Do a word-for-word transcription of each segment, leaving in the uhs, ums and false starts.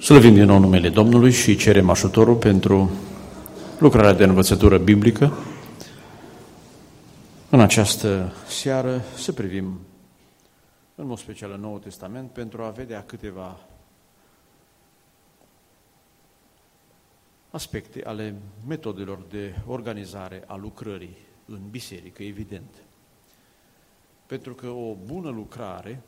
Slăvim din nou numele Domnului și cerem ajutorul pentru lucrarea de învățătură biblică. În această seară să privim în mod special în Noul Testament pentru a vedea câteva aspecte ale metodelor de organizare a lucrării în biserică, evident. Pentru că o bună lucrare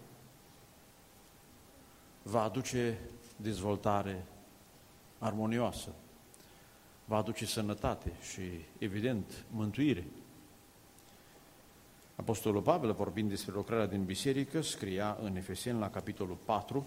va aduce dezvoltare armonioasă, va aduce sănătate și, evident, mântuire. Apostolul Pavel, vorbind despre lucrarea din biserică, scria în Efeseni, la capitolul patru,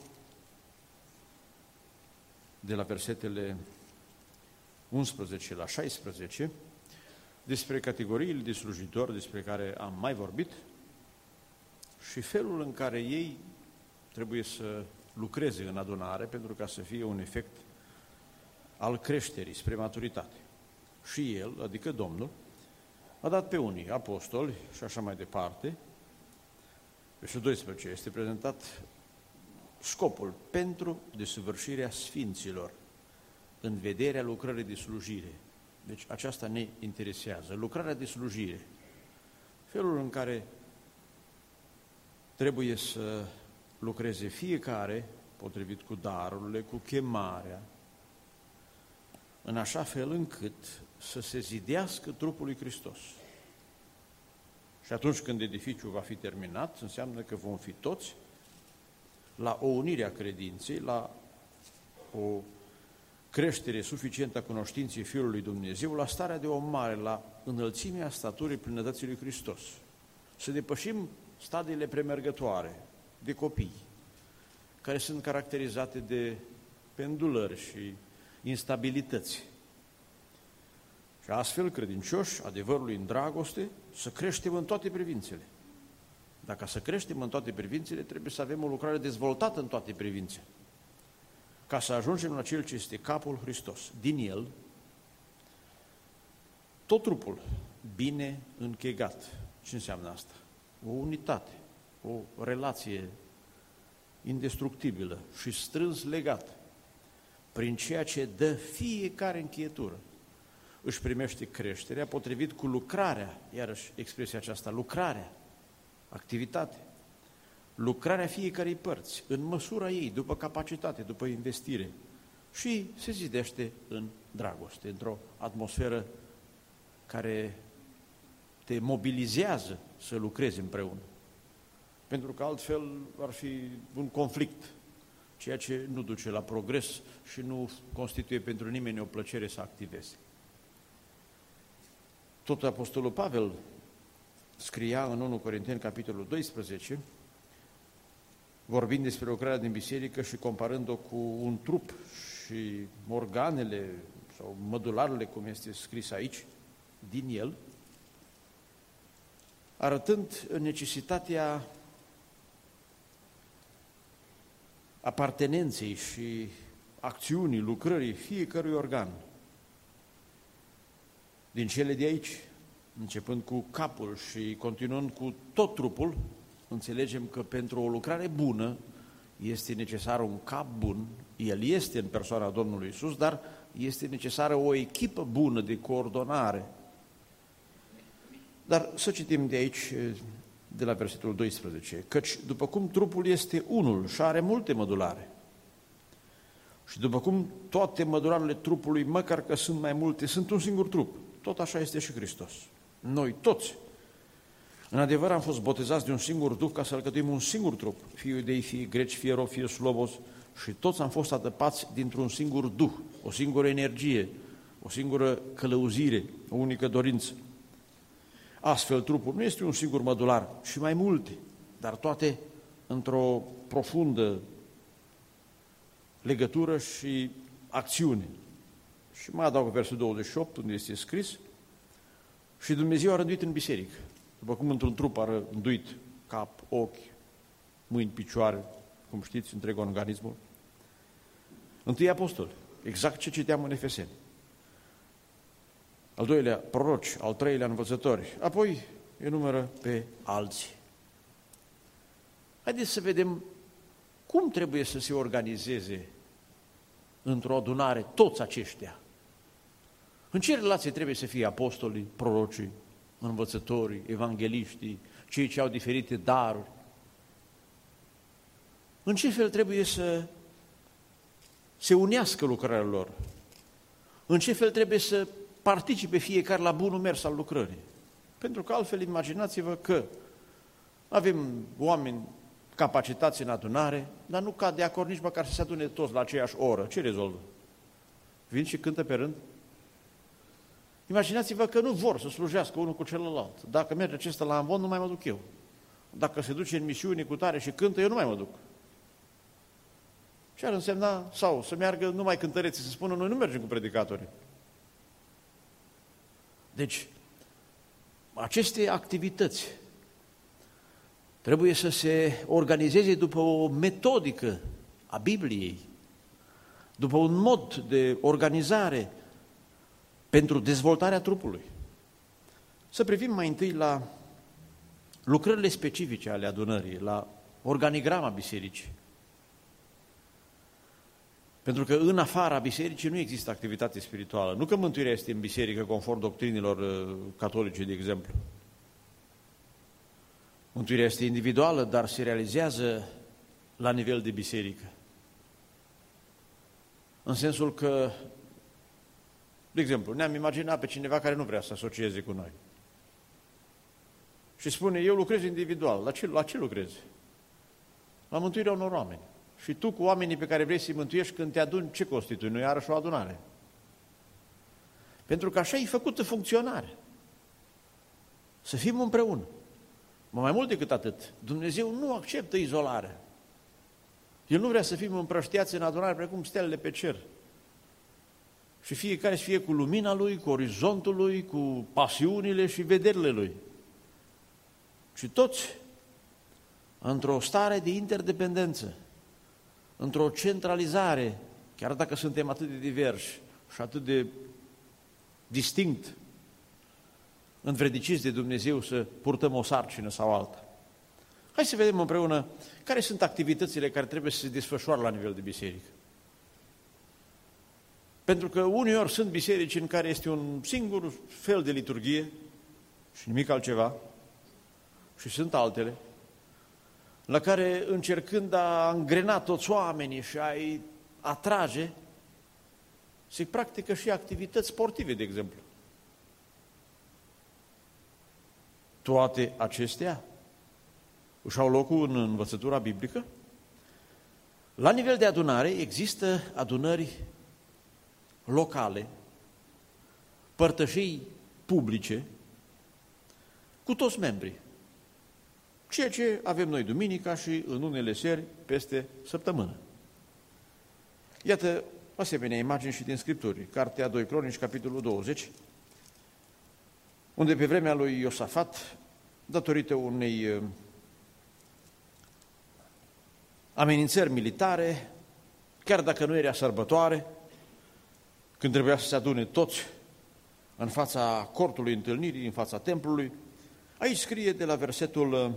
de la versetele unsprezece la șaisprezece, despre categoriile de slujitori despre care am mai vorbit și felul în care ei trebuie să lucreze în adunare pentru ca să fie un efect al creșterii spre maturitate. Și El, adică Domnul, a dat pe unii apostoli și așa mai departe. Versetul doisprezece este prezentat scopul pentru desăvârșirea sfinților în vederea lucrării de slujire. Deci aceasta ne interesează, lucrarea de slujire. Felul în care trebuie să lucreze fiecare, potrivit cu darurile, cu chemarea, în așa fel încât să se zidească trupul lui Hristos. Și atunci când edificiul va fi terminat, înseamnă că vom fi toți la o unire a credinței, la o creștere suficientă a cunoștinței Fiului lui Dumnezeu, la starea de om mare, la înălțimea staturii plinătății lui Hristos. Să depășim stadiile premergătoare de copii, care sunt caracterizate de pendulări și instabilități. Și astfel, credincioși, adevărului în dragoste, să creștem în toate privințele. Dacă să creștem în toate privințele, trebuie să avem o lucrare dezvoltată în toate privințele. Ca să ajungem la Cel ce este capul Hristos. Din El, tot trupul bine închegat. Ce înseamnă asta? O unitate, o relație indestructibilă și strâns legat, prin ceea ce dă fiecare încheietură, își primește creșterea potrivit cu lucrarea, iarăși expresia aceasta, lucrarea, activitate, lucrarea fiecarei părți, în măsura ei, după capacitate, după investire, și se zidește în dragoste, într-o atmosferă care te mobilizează să lucrezi împreună. Pentru că altfel ar fi un conflict, ceea ce nu duce la progres și nu constituie pentru nimeni o plăcere să activeze. Tot Apostolul Pavel scria în întâi Corinteni, capitolul doisprezece, vorbind despre lucrarea din biserică și comparând-o cu un trup și organele sau mădularele, cum este scris aici, din el, arătând necesitatea apartenenței și acțiunii, lucrării fiecărui organ. Din cele de aici, începând cu capul și continuând cu tot trupul, înțelegem că pentru o lucrare bună este necesar un cap bun, el este în persoana Domnului Iisus, dar este necesară o echipă bună de coordonare. Dar să citim de aici, de la versetul doisprezece, căci după cum trupul este unul și are multe mădulare, și după cum toate mădularele trupului, măcar că sunt mai multe, sunt un singur trup, tot așa este și Hristos. Noi toți, în adevăr, am fost botezați de un singur Duh ca să alcătuim un singur trup, fie iudei, fie greci, fie robi, fie slobos, și toți am fost adăpați dintr-un singur Duh, o singură energie, o singură călăuzire, o unică dorință. Astfel, trupul nu este un singur mădular, ci mai multe, dar toate într-o profundă legătură și acțiune. Și mai adaug versul douăzeci și opt, unde este scris, și Dumnezeu a rânduit în biserică, după cum într-un trup a rânduit cap, ochi, mâini, picioare, cum știți, întreg organismul. Întâi apostoli, exact ce citeam în Efeseni. Al doilea, proroci, al treilea, învățători, apoi enumără pe alții. Haideți să vedem cum trebuie să se organizeze într-o adunare toți aceștia? În ce relație trebuie să fie apostolii, prorocii, învățătorii, evangeliștii, cei ce au diferite daruri? În ce fel trebuie să se unească lucrarea lor? În ce fel trebuie să participe fiecare la bunul mers al lucrării? Pentru că altfel imaginați-vă că avem oameni capacitați în adunare, dar nu cad de acord nici măcar să se adune toți la aceeași oră. Ce rezolvă? Vin și cântă pe rând? Imaginați-vă că nu vor să slujească unul cu celălalt. Dacă merge acesta la amvon, nu mai mă duc eu. Dacă se duce în misiune cu tare și cântă, eu nu mai mă duc. Ce ar însemna? Sau să meargă numai cântăreții, să spună, noi nu mergem cu predicatorii. Deci, aceste activități trebuie să se organizeze după o metodică a Bibliei, după un mod de organizare pentru dezvoltarea trupului. Să privim mai întâi la lucrările specifice ale adunării, la organigrama bisericii. Pentru că în afara bisericii nu există activitate spirituală. Nu că mântuirea este în biserică conform doctrinilor catolice, de exemplu. Mântuirea este individuală, dar se realizează la nivel de biserică. În sensul că, de exemplu, ne-am imaginat pe cineva care nu vrea să asocieze cu noi. Și spune, eu lucrez individual. La ce, la ce lucrezi? La mântuirea unor oameni. Și tu cu oamenii pe care vrei să-i mântuiești, când te aduni, ce constitui? Nu iarăși o adunare. Pentru că așa e făcută funcționare. Să fim împreună. Mai mult decât atât, Dumnezeu nu acceptă izolarea. El nu vrea să fim împrăștiați în adunare precum stelele pe cer. Și fiecare să fie cu lumina lui, cu orizontul lui, cu pasiunile și vederile lui. Și toți într-o stare de interdependență, într-o centralizare, chiar dacă suntem atât de diversi și atât de distinct, învrediciți de Dumnezeu să purtăm o sarcină sau alta. Hai să vedem împreună care sunt activitățile care trebuie să se desfășoare la nivel de biserică. Pentru că uneori sunt biserici în care este un singur fel de liturghie și nimic altceva, și sunt altele, la care încercând a îngrena toți oamenii și a-i atrage, se practică și activități sportive, de exemplu. Toate acestea își au locul în învățătura biblică? La nivel de adunare există adunări locale, părtășii publice, cu toți membrii. Ceea ce avem noi duminica și în unele seri peste săptămână. Iată asemenea imagini și din Scripturi. Cartea doi Cronici, capitolul douăzeci, unde pe vremea lui Iosafat, datorită unei amenințări militare, chiar dacă nu era sărbătoare, când trebuia să se adune toți în fața cortului întâlnirii, în fața templului, aici scrie de la versetul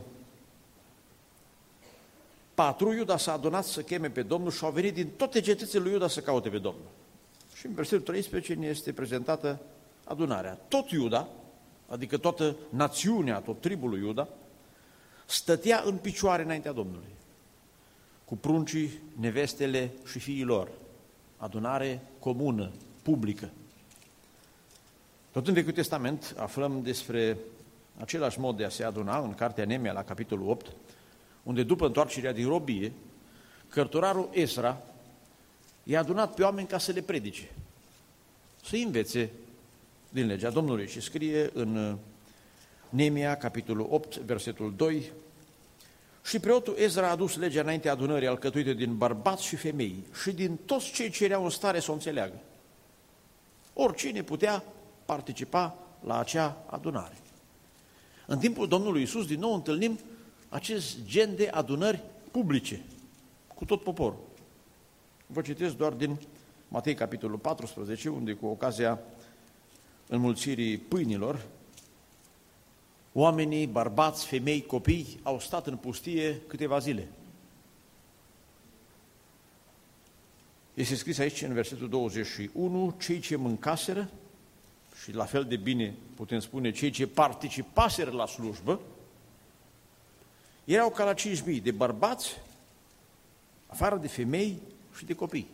patru, Iuda s-a adunat să cheme pe Domnul și au venit din toate cetățile lui Iuda să caute pe Domnul. Și în versetul treisprezece ne este prezentată adunarea. Tot Iuda, adică toată națiunea, tot tribul lui Iuda, stătea în picioare înaintea Domnului, cu pruncii, nevestele și fiii lor. Adunare comună, publică. Tot în Vechiul Testament aflăm despre același mod de a se aduna în Cartea Neemia, la capitolul opt, unde după întoarcerea din robie, cărturarul Esra i-a adunat pe oameni ca să le predice, să învețe din legea Domnului. Și scrie în Neemia, capitolul opt, versetul doi, și preotul Ezra a adus legea înaintea adunării alcătuite din bărbați și femei și din toți cei ce erau în stare să o înțeleagă. Oricine putea participa la acea adunare. În timpul Domnului Iisus, din nou, întâlnim acest gen de adunări publice, cu tot poporul. Vă citesc doar din Matei, capitolul paisprezece, unde, cu ocazia înmulțirii pâinilor, oamenii, bărbați, femei, copii, au stat în pustie câteva zile. Este scris aici în versetul douăzeci și unu, cei ce mâncaseră, și la fel de bine putem spune cei ce participaseră la slujbă, erau ca la cinci mii de bărbați, afară de femei și de copii.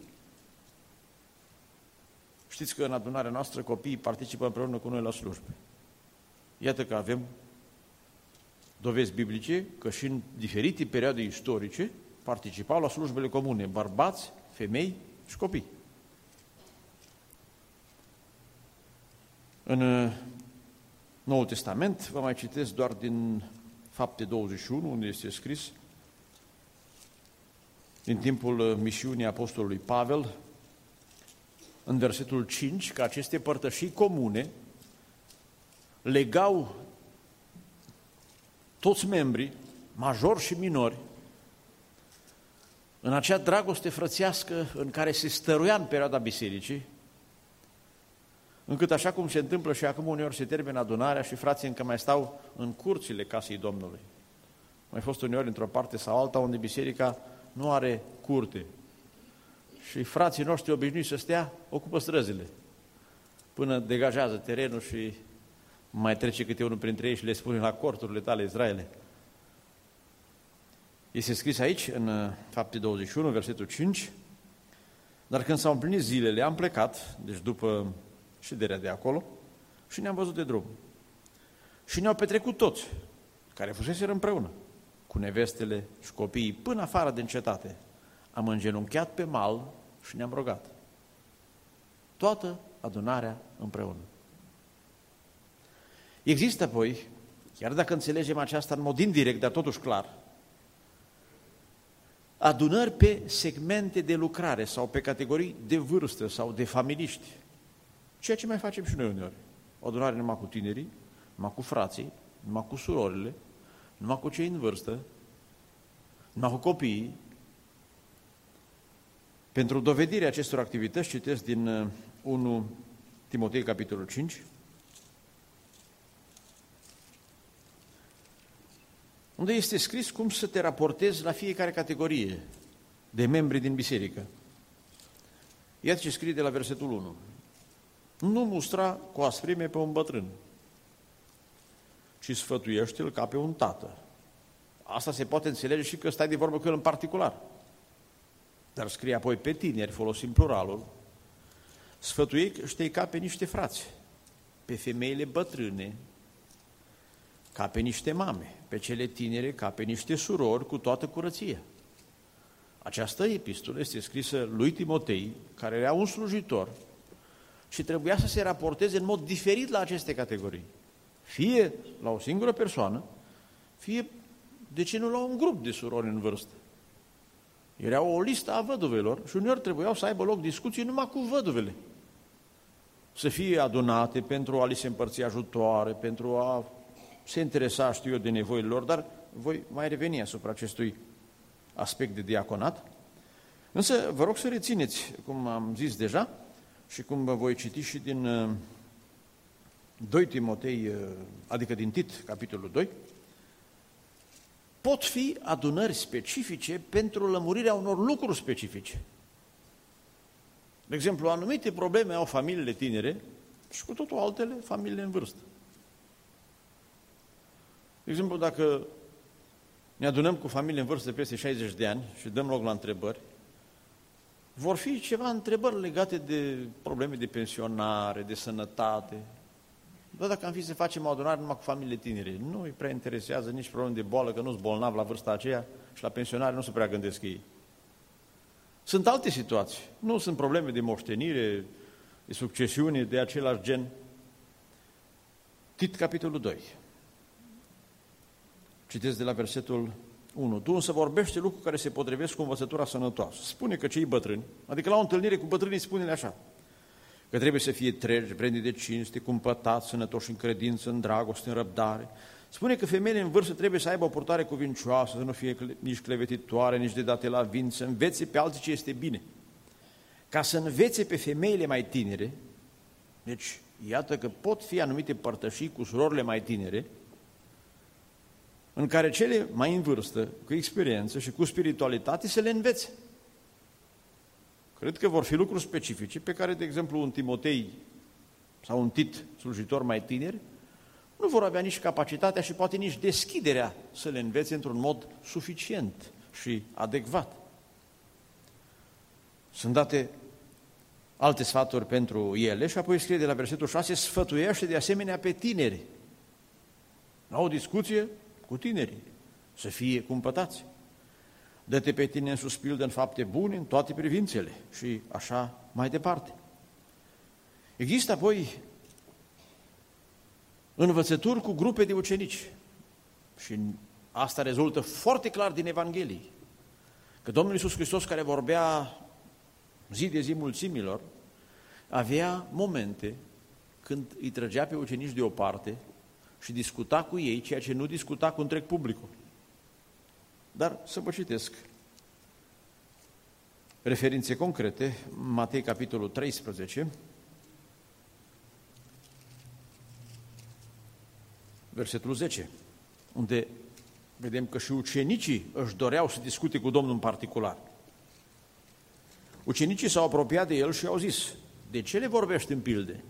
Știți că în adunarea noastră copiii participă împreună cu noi la slujbe. Iată că avem dovezi biblice că și în diferite perioade istorice participau la slujbele comune, bărbați, femei și copii. În Noul Testament, vă mai citesc doar din Fapte douăzeci și unu, unde este scris, din timpul misiunii apostolului Pavel, în versetul cinci, că aceste părtășii comune legau toți membrii, majori și minori, în acea dragoste frățească în care se stăruia în perioada bisericii, încât așa cum se întâmplă și acum uneori se termină adunarea și frații încă mai stau în curțile casei Domnului. Mai fost uneori într-o parte sau alta unde biserica nu are curte și frații noștri obișnuiți să stea ocupă străzile până degajează terenul și mai trece câte unul printre ei și le spune la corturile tale, Israele. Este scris aici, în Fapte douăzeci și unu, versetul cinci, dar când s-au împlinit zilele, am plecat, deci după șederea de acolo, și ne-am văzut de drum. Și ne-au petrecut toți, care fuseseră împreună, cu nevestele și copiii, până afară din cetate. Am îngenunchiat pe mal și ne-am rugat. Toată adunarea împreună. Există apoi, chiar dacă înțelegem aceasta în mod indirect, dar totuși clar, adunări pe segmente de lucrare sau pe categorii de vârstă sau de familiști. Ceea ce mai facem și noi uneori. O adunare numai cu tinerii, numai cu frații, numai cu surorile, numai cu cei în vârstă, numai cu copiii. Pentru dovedirea acestor activități citesc din unu Timotei, capitolul cinci, unde este scris cum să te raportezi la fiecare categorie de membri din biserică. Iată ce scrie de la versetul unu. Nu mustra cu asprime pe un bătrân, ci sfătuiește-l ca pe un tată. Asta se poate înțelege și că stai de vorbă cu el în particular. Dar scrie apoi pe tineri, folosim pluralul, sfătuiește-i ca pe niște frați, pe femeile bătrâne, ca pe niște mame, pe cele tinere ca pe niște surori cu toată curăția. Această epistolă este scrisă lui Timotei, care era un slujitor și trebuia să se raporteze în mod diferit la aceste categorii. Fie la o singură persoană, fie, de ce nu, la un grup de surori în vârstă. Era o listă a văduvelor și uneori trebuiau să aibă loc discuții numai cu văduvele. Să fie adunate pentru a li se împărți ajutoare, pentru a se interesa, știu eu, de nevoile lor, dar voi mai reveni asupra acestui aspect de diaconat. Însă vă rog să rețineți, cum am zis deja, și cum vă voi citi și din doi Timotei, adică din Tit, capitolul doi, pot fi adunări specifice pentru lămurirea unor lucruri specifice. De exemplu, anumite probleme au familiile tinere și cu totul altele familiile în vârstă. De exemplu, dacă ne adunăm cu familii în vârstă peste șaizeci de ani și dăm loc la întrebări, vor fi ceva întrebări legate de probleme de pensionare, de sănătate. Dar dacă am fi să facem o adunare numai cu familiile tinere, nu îi prea interesează nici probleme de boală, că nu-s bolnav la vârsta aceea și la pensionare nu se prea gândesc ei. Sunt alte situații. Nu sunt probleme de moștenire, de succesiune, de același gen. Tit, capitolul doi. Citesc de la versetul unu. Tu însă vorbește lucruri care se potrivesc cu învățătura sănătoasă. Spune că cei bătrâni, adică la o întâlnire cu bătrânii spune așa, că trebuie să fie treji, pregni de cinste, cumpătați, sănătoși în credință, în dragoste, în răbdare. Spune că femeile în vârstă trebuie să aibă o purtare cuvincioasă, să nu fie nici clevetitoare, nici de date la vin, să învețe pe alții ce este bine. Ca să învețe pe femeile mai tinere, deci iată că pot fi anumite părtășii cu surorile mai tinere, în care cele mai în vârstă, cu experiență și cu spiritualitate, să le învețe. Cred că vor fi lucruri specifice pe care, de exemplu, un Timotei sau un Tit, slujitor mai tineri, nu vor avea nici capacitatea și poate nici deschiderea să le învețe într-un mod suficient și adecvat. Sunt date alte sfaturi pentru ele și apoi scrie de la versetul șase, sfătuiește de asemenea pe tineri. La o discuție cu tinerii, să fie cumpătați. Dă-te pe tine în sus pildă în fapte bune, în toate privințele și așa mai departe. Există apoi învățături cu grupe de ucenici și asta rezultă foarte clar din Evanghelie, că Domnul Iisus Hristos, care vorbea zi de zi mulțimilor, avea momente când îi trăgea pe ucenici deoparte și discuta cu ei ceea ce nu discuta cu întreg publicul. Dar să vă citesc referințe concrete, Matei capitolul treisprezece, versetul zece, unde vedem că și ucenicii își doreau să discute cu Domnul în particular. Ucenicii s-au apropiat de el și au zis, de ce le vorbești în pilde?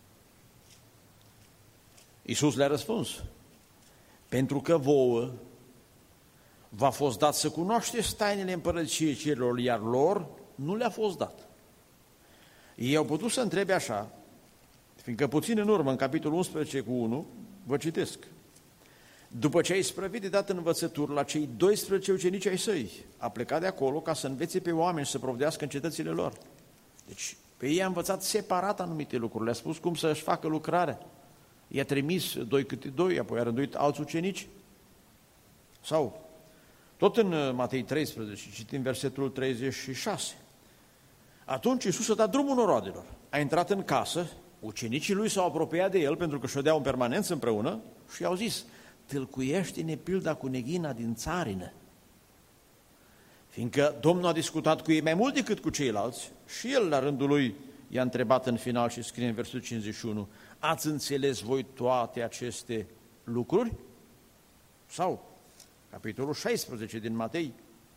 Iisus le-a răspuns, pentru că vouă v-a fost dat să cunoașteți tainele împărăției cerurilor, iar lor nu le-a fost dat. Ei au putut să întrebe așa, fiindcă puțin în urmă, în capitolul unsprezece cu unu, vă citesc, după ce a isprăvit de dat învățături la cei doisprezece ucenici ai săi, a plecat de acolo ca să învețe pe oameni să provdească în cetățile lor. Deci, pe ei a învățat separat anumite lucruri, le-a spus cum să-și facă lucrarea. I-a trimis doi câte doi, apoi a rânduit alți ucenici. Sau, tot în Matei treisprezece, citim versetul treizeci și șase. Atunci Iisus a dat drumul noroadelor, a intrat în casă, ucenicii lui s-au apropiat de el pentru că ședeau în permanență împreună și i-au zis, tâlcuiește-ne pilda cu neghina din țarină. Fiindcă Domnul a discutat cu ei mai mult decât cu ceilalți și el la rândul lui i-a întrebat în final și scrie în versetul cincizeci și unu, ați înțeles voi toate aceste lucruri? Sau, capitolul șaisprezece din Matei,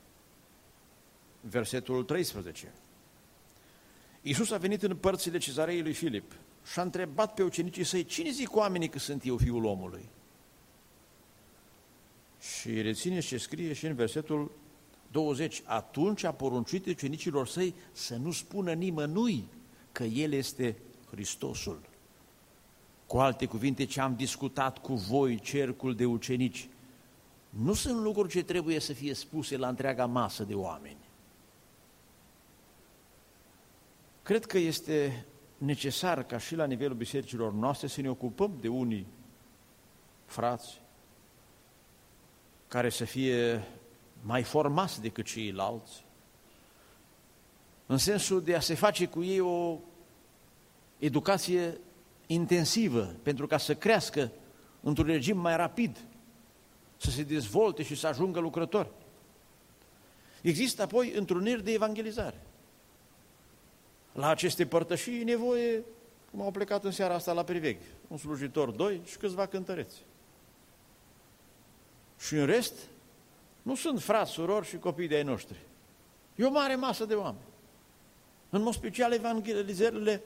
versetul treisprezece. Iisus a venit în părțile cezarei lui Filip și a întrebat pe ucenicii săi, cine zic oamenii că sunt eu Fiul omului? Și rețineți ce scrie și în versetul douăzeci. Atunci a poruncit ucenicilor săi să nu spună nimănui că El este Hristosul. Cu alte cuvinte, ce am discutat cu voi, cercul de ucenici, nu sunt lucruri ce trebuie să fie spuse la întreaga masă de oameni. Cred că este necesar ca și la nivelul bisericilor noastre să ne ocupăm de unii frați care să fie mai formați decât ceilalți, în sensul de a se face cu ei o educație intensivă, pentru ca să crească într-un regim mai rapid, să se dezvolte și să ajungă lucrători. Există apoi întruniri de evangelizare. La aceste părtășii e nevoie, cum au plecat în seara asta la Privegh, un slujitor, doi și câțiva cântăreți. Și în rest, nu sunt frați, surori și copii de ai noștri. E o mare masă de oameni. În mod special, evangelizările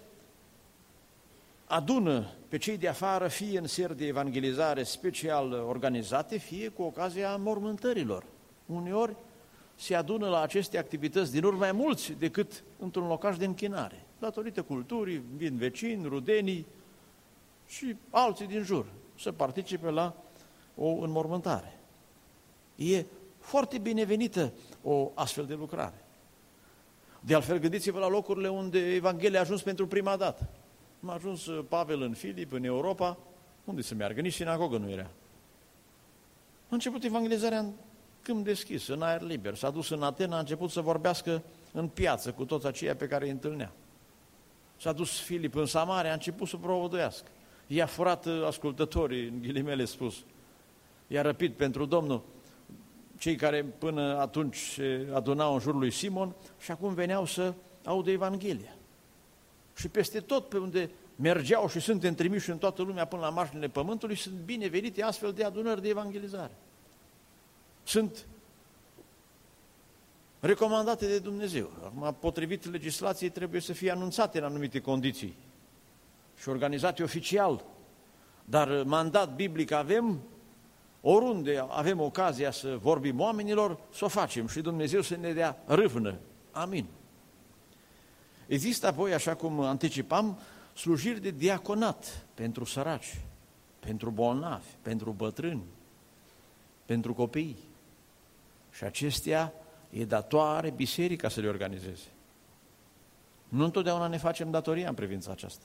adună pe cei de afară, fie în seri de evangelizare special organizate, fie cu ocazia mormântărilor. Uneori se adună la aceste activități din urmă mai mulți decât într-un locaș de închinare, datorită culturii, vin vecini, rudenii și alții din jur să participe la o înmormântare. E foarte binevenită o astfel de lucrare. De altfel, gândiți-vă la locurile unde Evanghelia a ajuns pentru prima dată. A ajuns Pavel în Filip, în Europa, unde să meargă? Nici sinagogă nu era. A început evangelizarea în câmp deschis, în aer liber. S-a dus în Atena, a început să vorbească în piață cu toți aceia pe care îi întâlnea. S-a dus Filip în Samaria, a început să propovăduiască. I-a furat ascultătorii, în ghilimele spus. I-a răpit pentru Domnul cei care până atunci se adunau în jurul lui Simon și acum veneau să audă Evanghelia. Și peste tot pe unde mergeau și suntem trimiși în toată lumea până la marginile pământului, sunt binevenite astfel de adunări de evangelizare. Sunt recomandate de Dumnezeu. Acum, potrivit legislației, trebuie să fie anunțate în anumite condiții și organizate oficial. Dar mandat biblic avem, oriunde avem ocazia să vorbim oamenilor, să o facem și Dumnezeu să ne dea râvnă. Amin. Există apoi, așa cum anticipam, slujiri de diaconat pentru săraci, pentru bolnavi, pentru bătrâni, pentru copii. Și acestea e datoare biserica să le organizeze. Nu întotdeauna ne facem datoria în privința aceasta.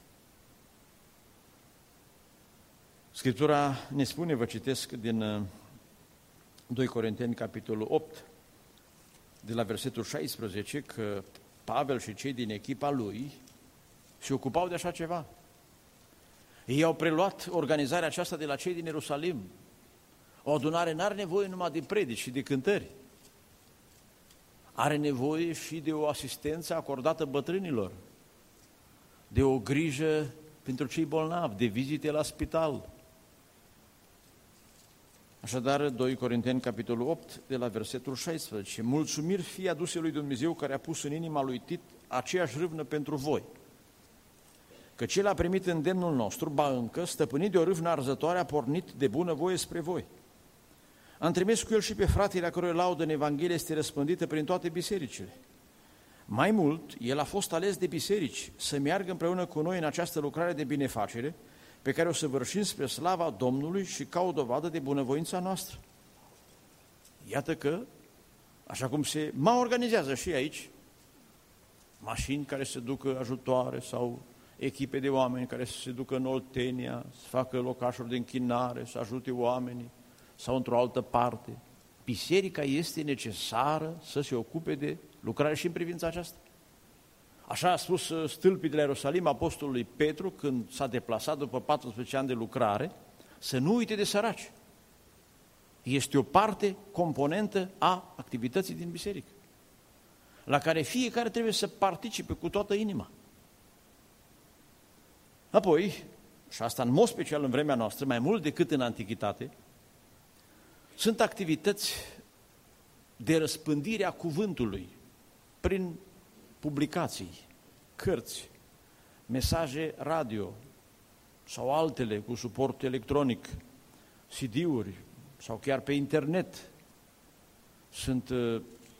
Scriptura ne spune, vă citesc din doi Corinteni, capitolul opt, de la versetul șaisprezece, că Pavel și cei din echipa lui se ocupau de așa ceva. Ei au preluat organizarea aceasta de la cei din Ierusalim. O adunare n-are nevoie numai de predici și de cântări. Are nevoie și de o asistență acordată bătrânilor, de o grijă pentru cei bolnavi, de vizite la spital. Așadar, doi Corinteni, capitolul opt, de la versetul șaisprezece. Mulțumiri fie aduse lui Dumnezeu care a pus în inima lui Tit aceeași râvnă pentru voi. Că cel a primit îndemnul nostru, ba încă, stăpânit de o râvnă arzătoare, a pornit de bunăvoie spre voi. Am trimis cu el și pe fratele a cărui laudă în Evanghelie este răspândită prin toate bisericile. Mai mult, el a fost ales de biserici să meargă împreună cu noi în această lucrare de binefacere, pe care o să vârșim spre slava Domnului și ca o dovadă de bunăvoința noastră. Iată că, așa cum se mai organizează și aici, mașini care se ducă ajutoare sau echipe de oameni care să se ducă în Oltenia, să facă locașuri de închinare, să ajute oamenii sau într-o altă parte. Biserica este necesară să se ocupe de lucrare și în privința aceasta. Așa a spus stâlpii de la Ierusalim apostolului Petru când s-a deplasat după paisprezece ani de lucrare, să nu uite de săraci. Este o parte componentă a activității din biserică, la care fiecare trebuie să participe cu toată inima. Apoi, și asta în mod special în vremea noastră, mai mult decât în antichitate, sunt activități de răspândire a cuvântului prin publicații, cărți, mesaje radio sau altele cu suport electronic, C D-uri sau chiar pe internet. Sunt uh,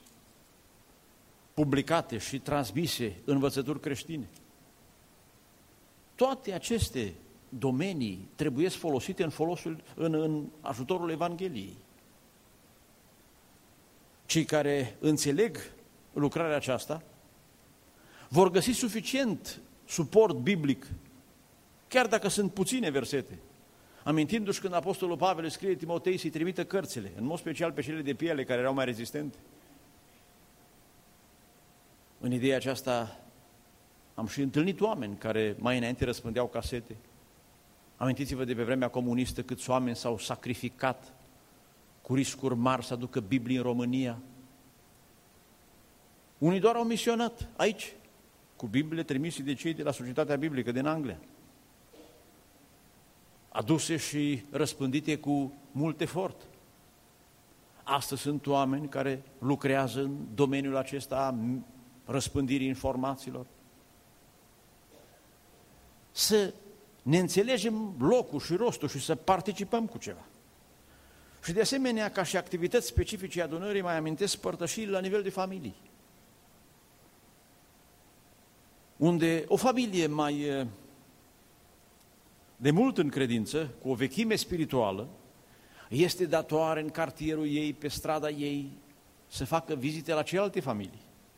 publicate și transmise învățături creștine. Toate aceste domenii trebuie folosite în, folosul, în, în ajutorul Evangheliei. Cei care înțeleg lucrarea aceasta vor găsi suficient suport biblic, chiar dacă sunt puține versete. Amintindu-și când Apostolul Pavel scrie Timotei să-i trimită cărțile, în mod special pe cele de piele care erau mai rezistente. În ideea aceasta am și întâlnit oameni care mai înainte răspândeau casete. Amintiți-vă de pe vremea comunistă câți oameni s-au sacrificat cu riscuri mari să aducă Biblii în România. Unii doar au misionat aici, cu Bibliile trimise de cei de la Societatea Biblică din Anglia, aduse și răspândite cu mult efort. Astăzi sunt oameni care lucrează în domeniul acesta a răspândirii informațiilor. Să ne înțelegem locul și rostul și să participăm cu ceva. Și de asemenea, ca și activități specifice adunării, mai amintesc părtășii la nivel de familii, unde o familie mai de mult în credință, cu o vechime spirituală, este datoare în cartierul ei, pe strada ei, să facă vizite la celelalte familii.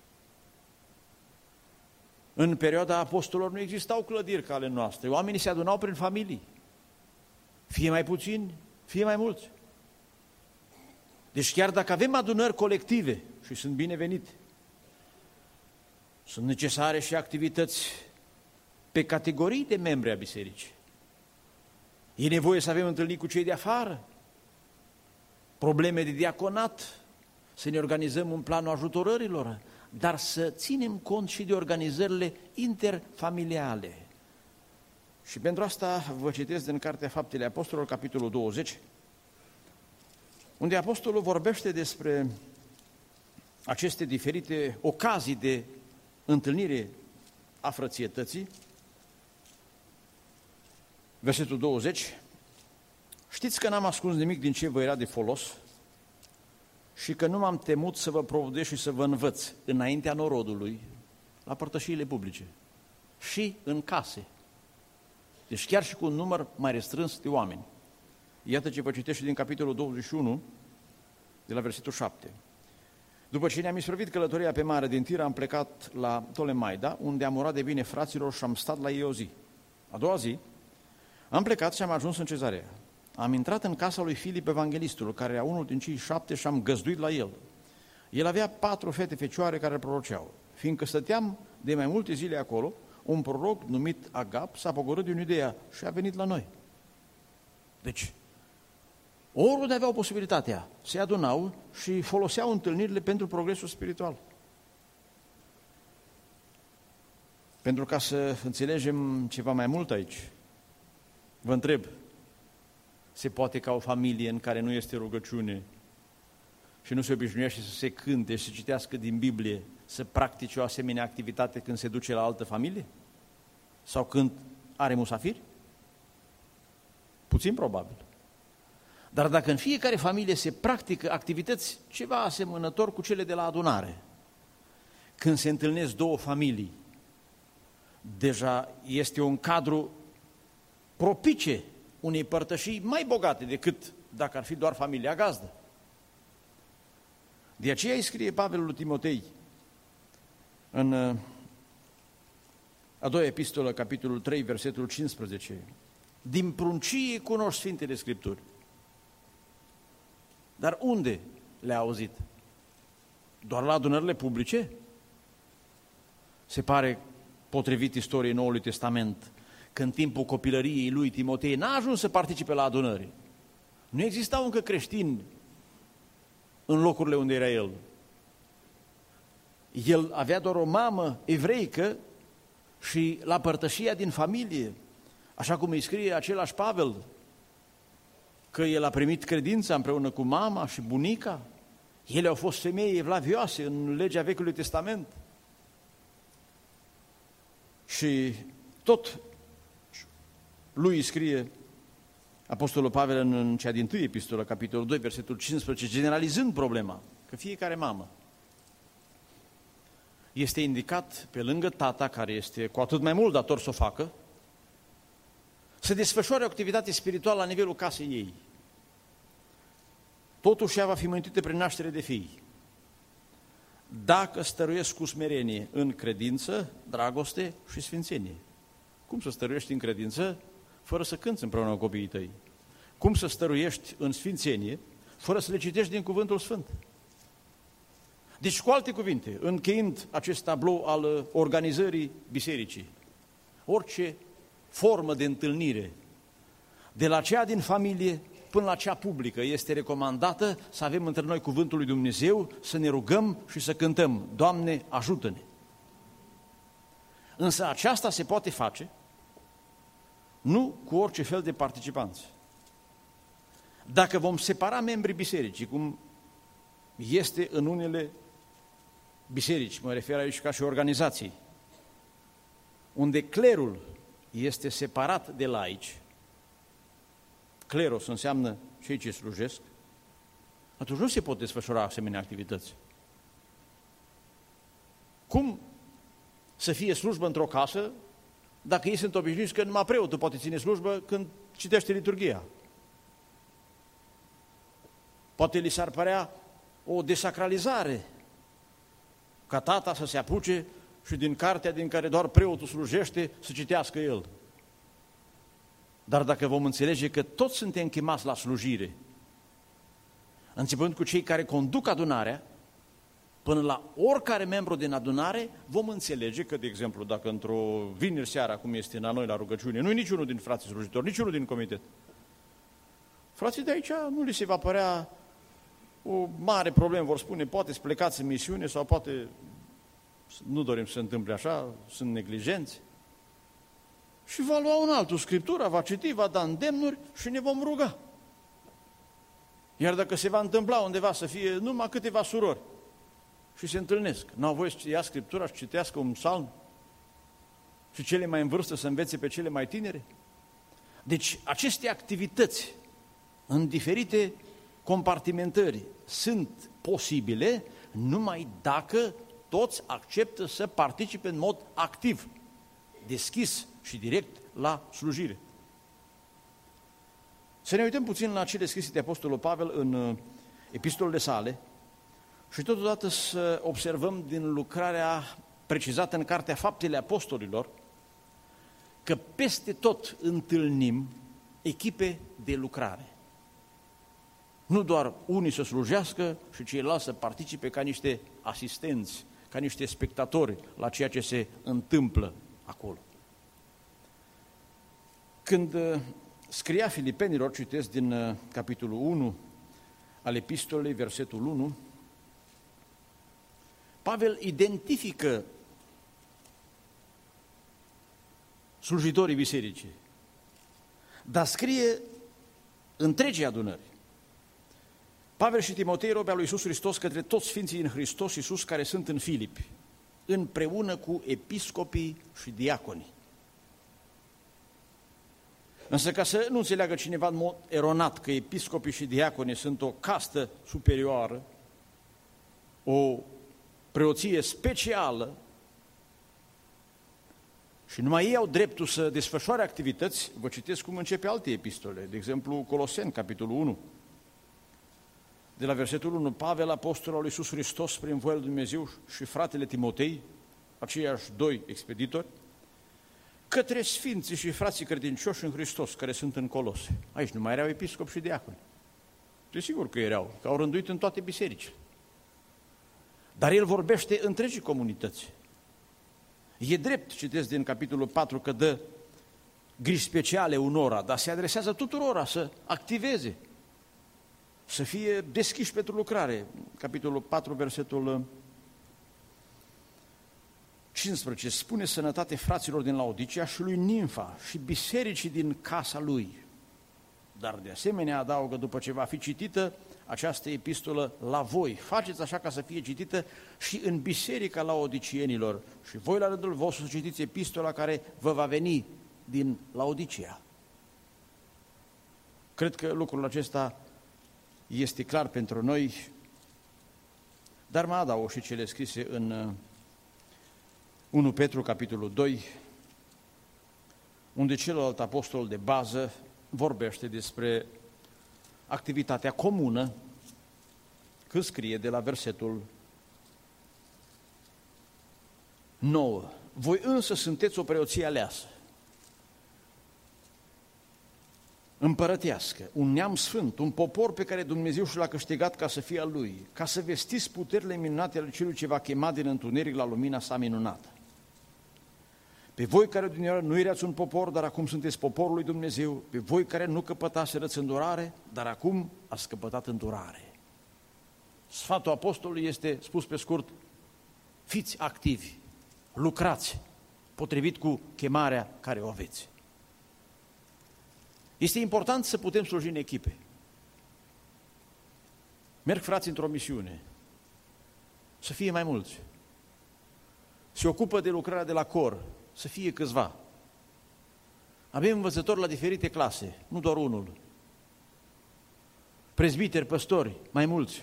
În perioada apostolilor nu existau clădiri ca ale noastre, oamenii se adunau prin familii, fie mai puțini, fie mai mulți. Deci chiar dacă avem adunări colective, și sunt binevenite, sunt necesare și activități pe categorii de membri a bisericii. E nevoie să avem întâlniri cu cei de afară, probleme de diaconat, să ne organizăm în planul ajutorărilor, dar să ținem cont și de organizările interfamiliale. Și pentru asta vă citesc din Cartea Faptele Apostolilor, capitolul douăzeci, unde apostolul vorbește despre aceste diferite ocazii de întâlnire a frățietății. Versetul douăzeci. Știți că n-am ascuns nimic din ce vă era de folos și că nu m-am temut să vă provodesc și să vă învăț înaintea norodului la părtășiile publice și în case. Deci chiar și cu un număr mai restrâns de oameni. Iată ce vă citește din capitolul douăzeci și unu, de la versetul șapte. După ce ne-am isprăvit călătoria pe mare din Tira, am plecat la Tolemaida, unde am urat de bine fraților și am stat la ei o zi. A doua zi, am plecat și am ajuns în Cezarea. Am intrat în casa lui Filip Evanghelistul, care era unul din cei șapte, și am găzduit la el. El avea patru fete fecioare care proroceau. Fiindcă stăteam de mai multe zile acolo, un proroc numit Agap s-a pogorât din Iudeea și a venit la noi. Deci, oriunde aveau posibilitatea, se adunau și foloseau întâlnirile pentru progresul spiritual. Pentru ca să înțelegem ceva mai mult aici, vă întreb, se poate ca o familie în care nu este rugăciune și nu se obișnuiește să se cânte și să citească din Biblie, să practice o asemenea activitate când se duce la altă familie? Sau când are musafiri? Puțin probabil. Dar dacă în fiecare familie se practică activități ceva asemănător cu cele de la adunare, când se întâlnesc două familii, deja este un cadru propice unei părtășii mai bogate decât dacă ar fi doar familia gazdă. De aceea îi scrie Pavel lui Timotei în a doua epistolă, capitolul trei, versetul cincisprezece. Din pruncie cunoști Sfintele Scripturi. Dar unde le-a auzit? Doar la adunările publice? Se pare, potrivit istoriei Noului Testament, că în timpul copilăriei lui Timotei n-a ajuns să participe la adunări. Nu existau încă creștini în locurile unde era el. El avea doar o mamă evreică și la părtășia din familie, așa cum îi scrie același Pavel, că el a primit credința împreună cu mama și bunica, ele au fost femei evlavioase în legea Vechiului Testament. Și tot lui scrie Apostolul Pavel în cea dintâi epistolă, capitolul doi, versetul cincisprezece, generalizând problema, că fiecare mamă este indicat pe lângă tata, care este cu atât mai mult dator să o facă, să desfășoare o activitate spirituală la nivelul casei ei. Totuși ea va fi mântuită prin naștere de fii, dacă stăruiesc cu smerenie în credință, dragoste și sfințenie. Cum să stăruiești în credință fără să cânți împreună cu copiii tăi? Cum să stăruiești în sfințenie fără să le citești din Cuvântul Sfânt? Deci, cu alte cuvinte, încheind acest tablou al organizării bisericii, orice formă de întâlnire, de la cea din familie până la cea publică, este recomandată să avem între noi Cuvântul lui Dumnezeu, să ne rugăm și să cântăm: Doamne, ajută-ne! Însă aceasta se poate face nu cu orice fel de participanți. Dacă vom separa membrii bisericii, cum este în unele biserici, mă refer aici ca și organizații, unde clerul este separat de laici, cleros înseamnă cei ce slujesc, atunci nu se pot desfășura asemenea activități. Cum să fie slujbă într-o casă dacă ei sunt obișnuiți că numai preotul poate ține slujbă când citește liturghia? Poate li s-ar părea o desacralizare ca tata să se apuce și din cartea din care doar preotul slujește să citească el. Dar dacă vom înțelege că toți suntem chemați la slujire, începând cu cei care conduc adunarea, până la oricare membru din adunare, vom înțelege că, de exemplu, dacă într-o vineri seara, cum este la noi la rugăciune, nu e niciunul din frații slujitori, niciunul din comitet, frații de aici nu li se va părea o mare problemă, vor spune, poate să plecați în misiune sau poate nu dorim să se întâmple așa, sunt neglijenți. Și va lua un altul Scriptura, va citi, va da îndemnuri și ne vom ruga. Iar dacă se va întâmpla undeva să fie numai câteva surori și se întâlnesc. N-au voie să ia Scriptura și citească un psalm și cele mai în vârstă să învețe pe cele mai tinere? Deci aceste activități în diferite compartimentări sunt posibile numai dacă toți acceptă să participe în mod activ, deschis și direct la slujire. Să ne uităm puțin la cele scrise de Apostolul Pavel în epistolele sale și totodată să observăm din lucrarea precizată în Cartea Faptele Apostolilor că peste tot întâlnim echipe de lucrare. Nu doar unii să slujească și ceilalți să participe ca niște asistenți, ca niște spectatori la ceea ce se întâmplă acolo. Când scria Filipenilor, citesc din capitolul unu al epistolei, versetul unu, Pavel identifică slujitorii bisericii, dar scrie întregii adunări. Pavel și Timotei, robi al lui Iisus Hristos, către toți sfinții în Hristos Iisus care sunt în Filipi, împreună cu episcopii și diaconii. Însă ca să nu înțeleagă cineva în mod eronat că episcopii și diaconii sunt o castă superioară, o preoție specială și numai ei au dreptul să desfășoare activități, vă citesc cum începe alte epistole, de exemplu Coloseni, capitolul unu. De la versetul unu, Pavel, apostol al lui Iisus Hristos, prin voia lui Dumnezeu, și fratele Timotei, aceiași doi expeditori, către sfinții și frații credincioși în Hristos, care sunt în Colose. Aici nu mai erau episcopi și diaconi. Desigur că erau, că au rânduit în toate bisericile. Dar el vorbește întregii comunități. E drept, citesc din capitolul patru, că dă griji speciale unora, dar se adresează tuturora să activeze, să fie deschiși pentru lucrare. Capitolul patru, versetul cincisprezece, spune sănătate fraților din Laodicea și lui Nimfa și bisericii din casa lui. Dar de asemenea adaugă, după ce va fi citită această epistolă la voi, faceți așa ca să fie citită și în biserica laodicienilor și voi la rândul vostru să citiți epistola care vă va veni din Laodicea. Cred că lucrul acesta este clar pentru noi, dar mai adaug și cele scrise în unu Petru, capitolul doi, unde celălalt apostol de bază vorbește despre activitatea comună, când scrie de la versetul nouă. Voi însă sunteți o preoție aleasă, împărătească, un neam sfânt, un popor pe care Dumnezeu și l-a câștigat ca să fie al Lui, ca să vestiți puterile minunate ale Celui ce va chema din întuneric la lumina sa minunată. Pe voi care odinioară nu erați un popor, dar acum sunteți poporul lui Dumnezeu, pe voi care nu căpătaserăți îndurare, dar acum ați căpătat îndurare. Sfatul apostolului este, spus pe scurt, fiți activi, lucrați, potrivit cu chemarea care o aveți. Este important să putem sluji în echipe. Merg frații într-o misiune, să fie mai mulți. Se ocupă de lucrarea de la cor, să fie câțiva. Avem învățători la diferite clase, nu doar unul. Prezbiteri, păstori, mai mulți.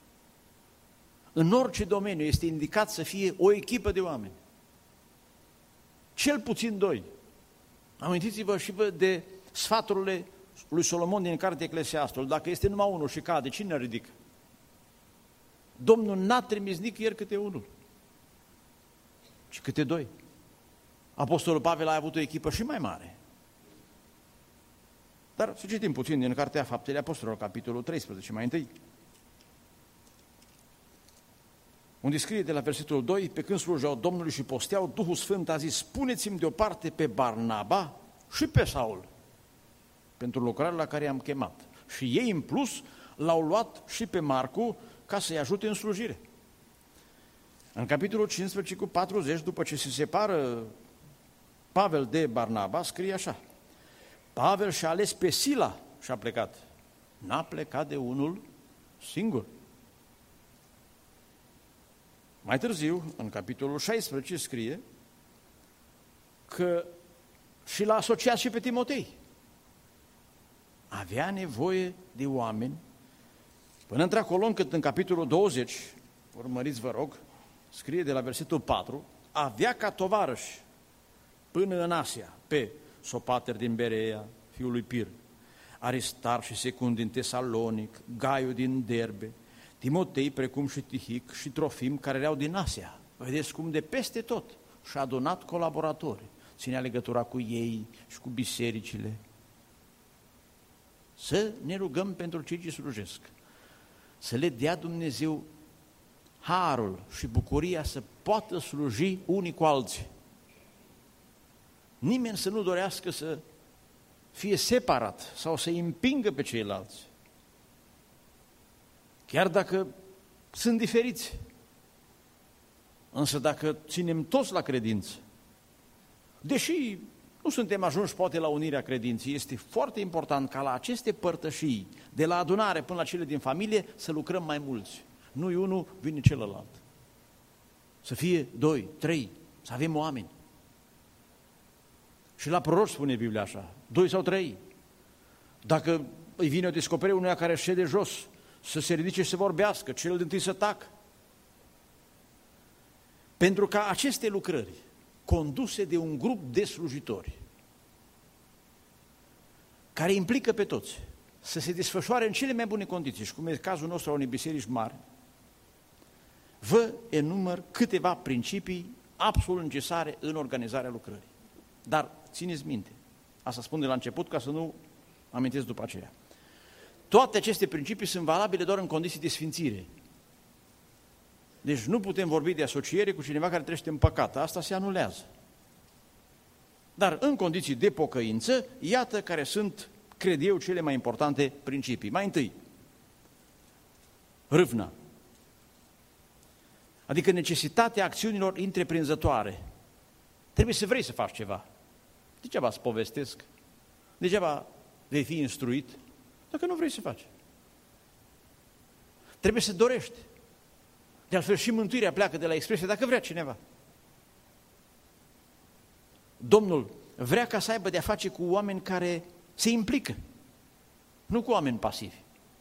În orice domeniu este indicat să fie o echipă de oameni. Cel puțin doi. Amintiți-vă și vă de sfaturile lui Solomon din cartea Eclesiastul. Dacă este numai unul și cade, cine ridică? Domnul n-a trimis nicăieri câte unul, ci câte doi. Apostolul Pavel a avut o echipă și mai mare. Dar să citim puțin din cartea Faptele Apostolilor, capitolul treisprezece, mai întâi, unde scrie de la versetul doi, pe când slujeau Domnului și posteau, Duhul Sfânt a zis, puneți-mi deoparte pe Barnaba și pe Saul pentru lucrarea la care i-am chemat. Și ei, în plus, l-au luat și pe Marcu ca să-i ajute în slujire. În capitolul cincisprezece cu patruzeci, după ce se separă Pavel de Barnaba, scrie așa, Pavel și-a ales pe Sila și a plecat. N-a plecat de unul singur. Mai târziu, în capitolul șaisprezece, scrie că și l-a asociat și pe Timotei. Avea nevoie de oameni, până într-acolo încât în capitolul douăzeci, urmăriți vă rog, scrie de la versetul patru, avea ca tovarăși până în Asia pe Sopater din Berea, fiul lui Pir, Aristar și Secund din Tesalonic, Gaiu din Derbe, Timotei, precum și Tihic și Trofim, care erau din Asia. Vedeți cum de peste tot și-a adunat colaboratori, ținea legătura cu ei și cu bisericile. Să ne rugăm pentru cei ce slujesc, să le dea Dumnezeu harul și bucuria să poată sluji unii cu alții. Nimeni să nu dorească să fie separat sau să îi împingă pe ceilalți, chiar dacă sunt diferiți. Însă dacă ținem toți la credință, deși nu suntem ajunși poate la unirea credinței, este foarte important ca la aceste părtășii, de la adunare până la cele din familie, să lucrăm mai mulți. Nu-i unul, vine celălalt. Să fie doi, trei, să avem oameni. Și la proroci spune Biblia așa, doi sau trei. Dacă îi vine o descoperire unuia care șede jos, să se ridice și să vorbească, cel dintâi să tacă. Pentru ca aceste lucrări, conduse de un grup de slujitori, care implică pe toți, să se desfășoare în cele mai bune condiții, și cum e cazul nostru a unei biserici mari, vă enumăr câteva principii absolut necesare în organizarea lucrării. Dar țineți minte, asta spun de la început ca să nu amintesc după aceea. Toate aceste principii sunt valabile doar în condiții de sfințire. Deci nu putem vorbi de asociere cu cineva care trăiește în păcat, asta se anulează. Dar în condiții de pocăință, iată care sunt, cred eu, cele mai importante principii. Mai întâi, râvna, adică necesitatea acțiunilor întreprinzătoare. Trebuie să vrei să faci ceva. Degeaba îți povestesc, degeaba vei fi instruit, dacă nu vrei să faci. Trebuie să dorești. De altfel și mântuirea pleacă de la expresie dacă vrea cineva. Domnul vrea ca să aibă de-a face cu oameni care se implică, nu cu oameni pasivi.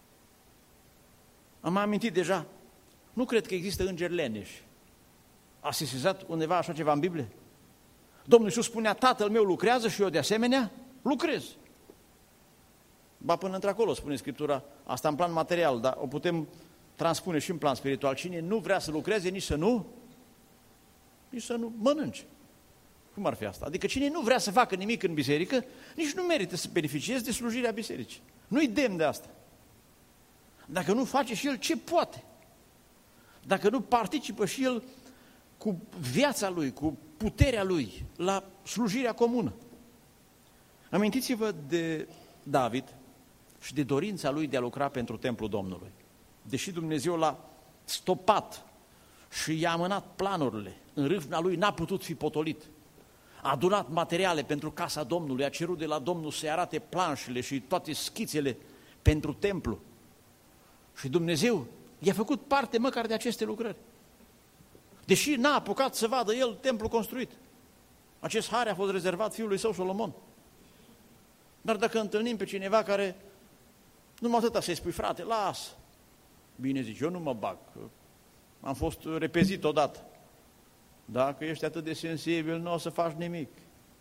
Am amintit deja, nu cred că există îngeri leneși. A sesizat undeva așa ceva în Biblie? Domnul Iisus spunea, Tatăl meu lucrează și eu de asemenea lucrez. Ba până într-acolo spune Scriptura, asta în plan material, dar o putem transpune și în plan spiritual. Cine nu vrea să lucreze, nici să nu, nici să nu mănânce. Cum ar fi asta? Adică cine nu vrea să facă nimic în biserică, nici nu merită să beneficieze de slujirea bisericii. Nu-i demn de asta. Dacă nu face și el ce poate, dacă nu participă și el cu viața lui, cu puterea lui, la slujirea comună. Amintiți-vă de David și de dorința lui de a lucra pentru templul Domnului. Deși Dumnezeu l-a stopat și i-a amânat planurile, în râvna lui n-a putut fi potolit. A adunat materiale pentru casa Domnului, a cerut de la Domnul să-i arate planșele și toate schițele pentru templu. Și Dumnezeu i-a făcut parte măcar de aceste lucrări. Deși n-a apucat să vadă el templul construit. Acest har a fost rezervat fiului său Solomon. Dar dacă întâlnim pe cineva care numai atâta să-i spui, frate, lasă. Bine zici, eu nu mă bag, am fost repezit odată. Dacă ești atât de sensibil, nu o să faci nimic.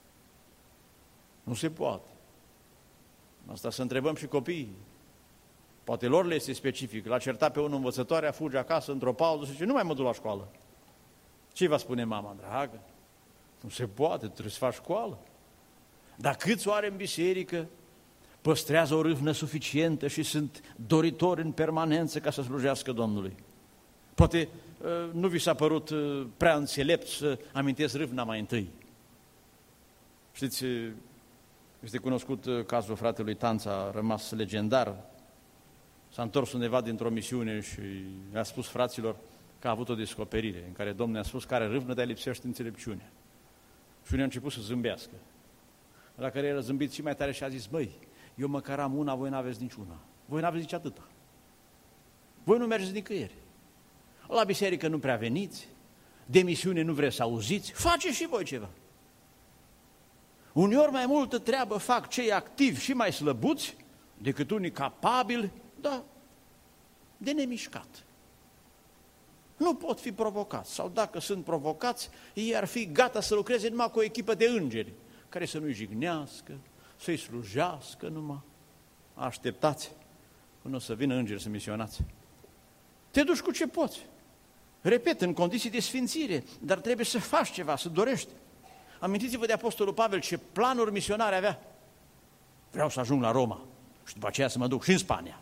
Nu se poate. Asta să întrebăm și copiii. Poate lor le este specific. L-a certat pe unul învățătoarea, fuge acasă într-o pauză și zice, nu mai mă duc la școală. Ce va spune mama, dragă? Nu se poate, trebuie să faci școală. Dar câți oare în biserică păstrează o râvnă suficientă și sunt doritori în permanență ca să slujească Domnului? Poate nu vi s-a părut prea înțelept să amintesc râvna mai întâi. Știți, este cunoscut cazul fratelui Tanța, a rămas legendar. S-a întors undeva dintr-o misiune și a spus fraților că a avut o descoperire în care Domnul a spus că are râvnă, dar lipsește înțelepciunea. Și unii a început să zâmbească. La care el a zâmbit și mai tare și a zis, măi, eu măcar am una, voi n-aveți niciuna. Voi n-aveți nici atâta. Voi nu mergeți nicăieri. La biserică nu prea veniți, de misiune nu vreți să auziți, faceți și voi ceva. Uneori mai multă treabă fac cei activi și mai slăbuți decât unii capabili, dar de nemișcat. Nu pot fi provocați, sau dacă sunt provocați, ei ar fi gata să lucreze numai cu o echipă de îngeri, care să nu-i jignească, să-i slujească numai. Așteptați până o să vină îngeri să misionați. Te duci cu ce poți. Repet, în condiții de sfințire, dar trebuie să faci ceva, să dorești. Amintiți-vă de Apostolul Pavel ce planuri misionare avea. Vreau să ajung la Roma și după aceea să mă duc și în Spania.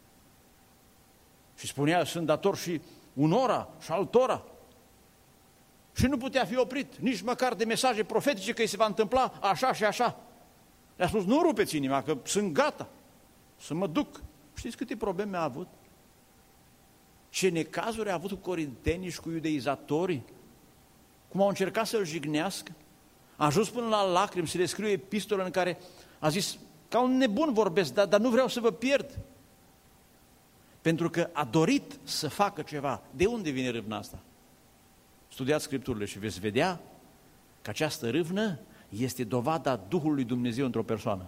Și spunea, sunt dator și unora și altora. Și nu putea fi oprit, nici măcar de mesaje profetice că îi se va întâmpla așa și așa. Le-a spus, nu rupeți inima, că sunt gata să mă duc. Știți câte probleme a avut? Ce necazuri a avut cu corintenii și cu iudeizatorii? Cum au încercat să-l jignească? A ajuns până la lacrimi să le scriu epistolă în care a zis, ca un nebun vorbesc, dar, dar nu vreau să vă pierd. Pentru că a dorit să facă ceva. De unde vine râvna asta? Studiați Scripturile și veți vedea că această râvnă este dovada Duhului Dumnezeu într-o persoană.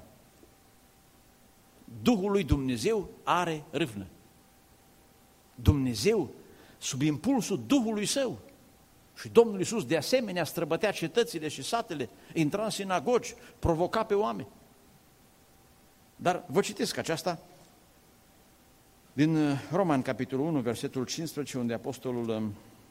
Duhul lui Dumnezeu are râvnă. Dumnezeu, sub impulsul Duhului Său, și Domnul Iisus de asemenea străbătea cetățile și satele, intra în sinagogi, provoca pe oameni. Dar vă citesc aceasta din Roman, capitolul unu, versetul cincisprezece, unde apostolul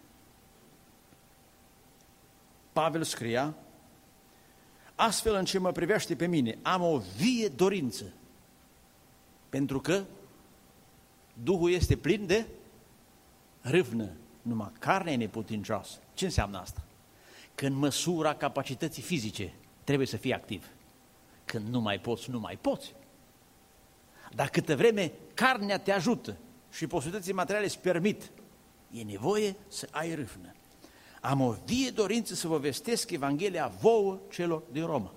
Pavel scria, astfel în ce mă privește pe mine, am o vie dorință, pentru că Duhul este plin de râvnă, numai carnea e neputincioasă. Ce înseamnă asta? Că în măsura capacității fizice trebuie să fii activ. Când nu mai poți, nu mai poți. Dar câtă vreme carnea te ajută și posibilitățile materiale îți permit, e nevoie să ai râvnă. Am o vie dorință să vă vestesc Evanghelia vouă celor din Roma.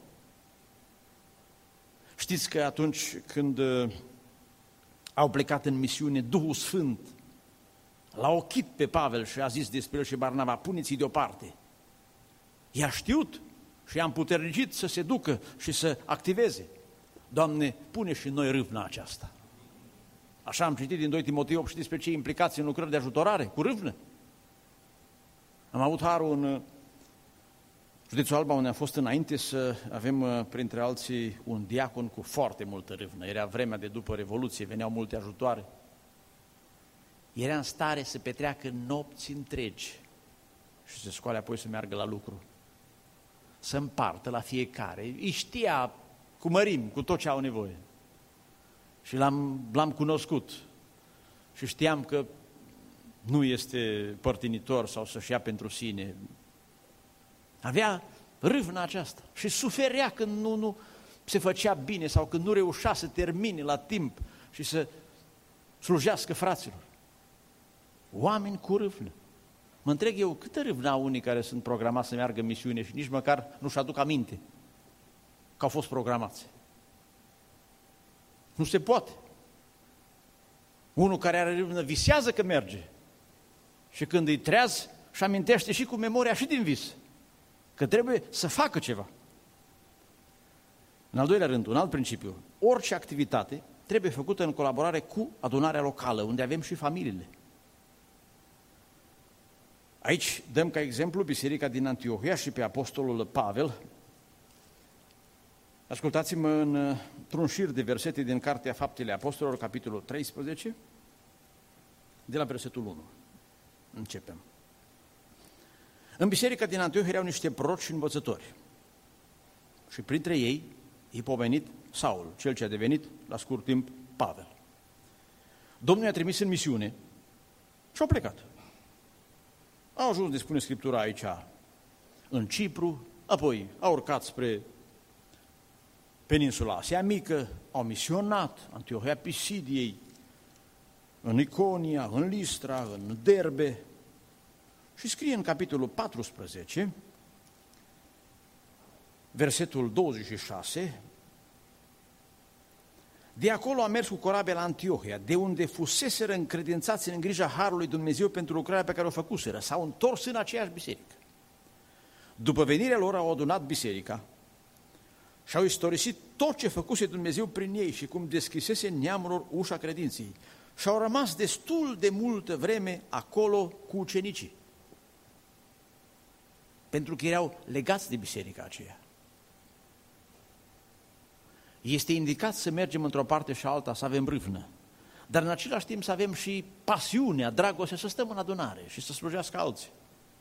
Știți că atunci când uh, au plecat în misiune, Duhul Sfânt l-a ochit pe Pavel și a zis despre el și Barnaba, puneți-i deoparte. I-a știut și i-a împuternicit să se ducă și să activeze. Doamne, pune și noi râvna aceasta. Așa am citit din doi Timotei opt, știți pe cei implicați în lucrări de ajutorare, cu râvnă. Am avut harul în județul Alba, unde am fost înainte, să avem printre alții un diacon cu foarte multă râvnă. Era vremea de după Revoluție, veneau multe ajutoare. Era în stare să petreacă nopți întregi și să scoale apoi să meargă la lucru. Să împartă la fiecare. Îi știa cu mărimi, cu tot ce au nevoie. Și l-am, l-am cunoscut și știam că nu este părtinitor sau să-și ia pentru sine. Avea râvna aceasta și suferea când nu, nu se făcea bine sau când nu reușea să termine la timp și să slujească fraților. Oameni cu râvnă. Mă întreg eu, câtă râvnă au unii care sunt programați să meargă în misiune și nici măcar nu-și aduc aminte că au fost programați. Nu se poate. Unul care are râvnă visează că merge și când îi treaz și amintește și cu memoria și din vis că trebuie să facă ceva. În al doilea rând, un alt principiu, orice activitate trebuie făcută în colaborare cu adunarea locală, unde avem și familiile. Aici dăm ca exemplu biserica din Antiohia și pe apostolul Pavel. Ascultați-mă într-un șir de versete din Cartea Faptele Apostolilor, capitolul treisprezece, de la versetul unu. Începem. În biserica din Antiohia erau niște proroci și învățători. Și printre ei e pomenit Saul, cel ce a devenit la scurt timp Pavel. Domnul i-a trimis în misiune și au plecat. Au ajuns, de spune Scriptura aici, în Cipru, apoi au urcat spre peninsula Asia Mică, au misionat, Antiohia Pisidiei, în Iconia, în Listra, în Derbe. Și scrie în capitolul paisprezece, versetul douăzeci și șase, De acolo a mers cu corabia la Antiohia, de unde fuseseră încredințați în grija Harului Dumnezeu pentru lucrarea pe care o făcuseră. S-au întors în aceeași biserică. După venirea lor au adunat biserica și au istorisit tot ce făcuse Dumnezeu prin ei și cum deschisese neamurilor ușa credinței. Și au rămas destul de multă vreme acolo cu ucenicii, pentru că erau legați de biserica aceea. Este indicat să mergem într-o parte și alta, să avem râvnă, dar în același timp să avem și pasiunea, dragostea, să stăm în adunare și să slujească alții.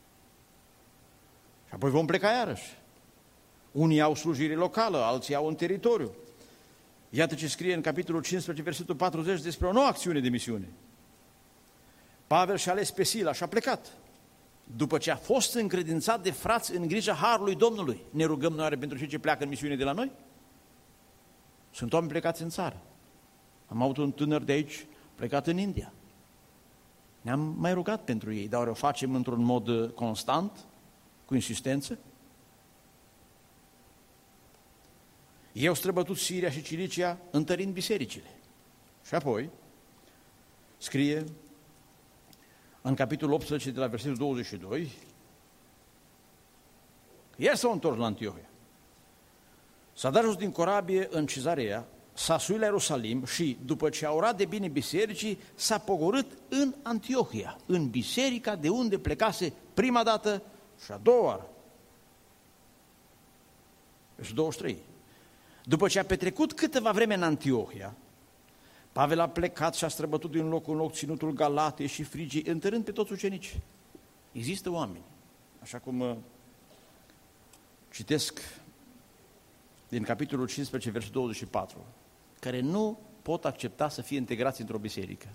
Și apoi vom pleca iarăși. Unii au slujire locală, alții au în teritoriu. Iată ce scrie în capitolul cincisprezece, versetul patruzeci, despre o nouă acțiune de misiune. Pavel și-a ales pe Sila și a plecat. După ce a fost încredințat de frați în grija Harului Domnului. Ne rugăm noi pentru cei ce pleacă în misiune de la noi? Sunt oameni plecați în țară. Am avut un tânăr de aici plecat în India. Ne-am mai rugat pentru ei, dar o facem într-un mod constant, cu insistență. Ei au străbătut Siria și Cilicia întărind bisericile. Și apoi scrie în capitolul optsprezece de la versetul douăzeci și doi, iar s-au întors la Antiohia. S-a dat jos din corabie în Cezarea, s-a suit la Ierusalim și, după ce a orat de bine bisericii, s-a pogorât în Antiohia, în biserica de unde plecase prima dată și a doua oară. Versetul douăzeci și trei. După ce a petrecut câteva vreme în Antiohia, Pavel a plecat și a străbătut din loc în loc ținutul Galatei și Frigii, întărând pe toți ucenici. Există oameni, așa cum uh, citesc din capitolul cincisprezece, versetul douăzeci și patru, care nu pot accepta să fie integrați într-o biserică.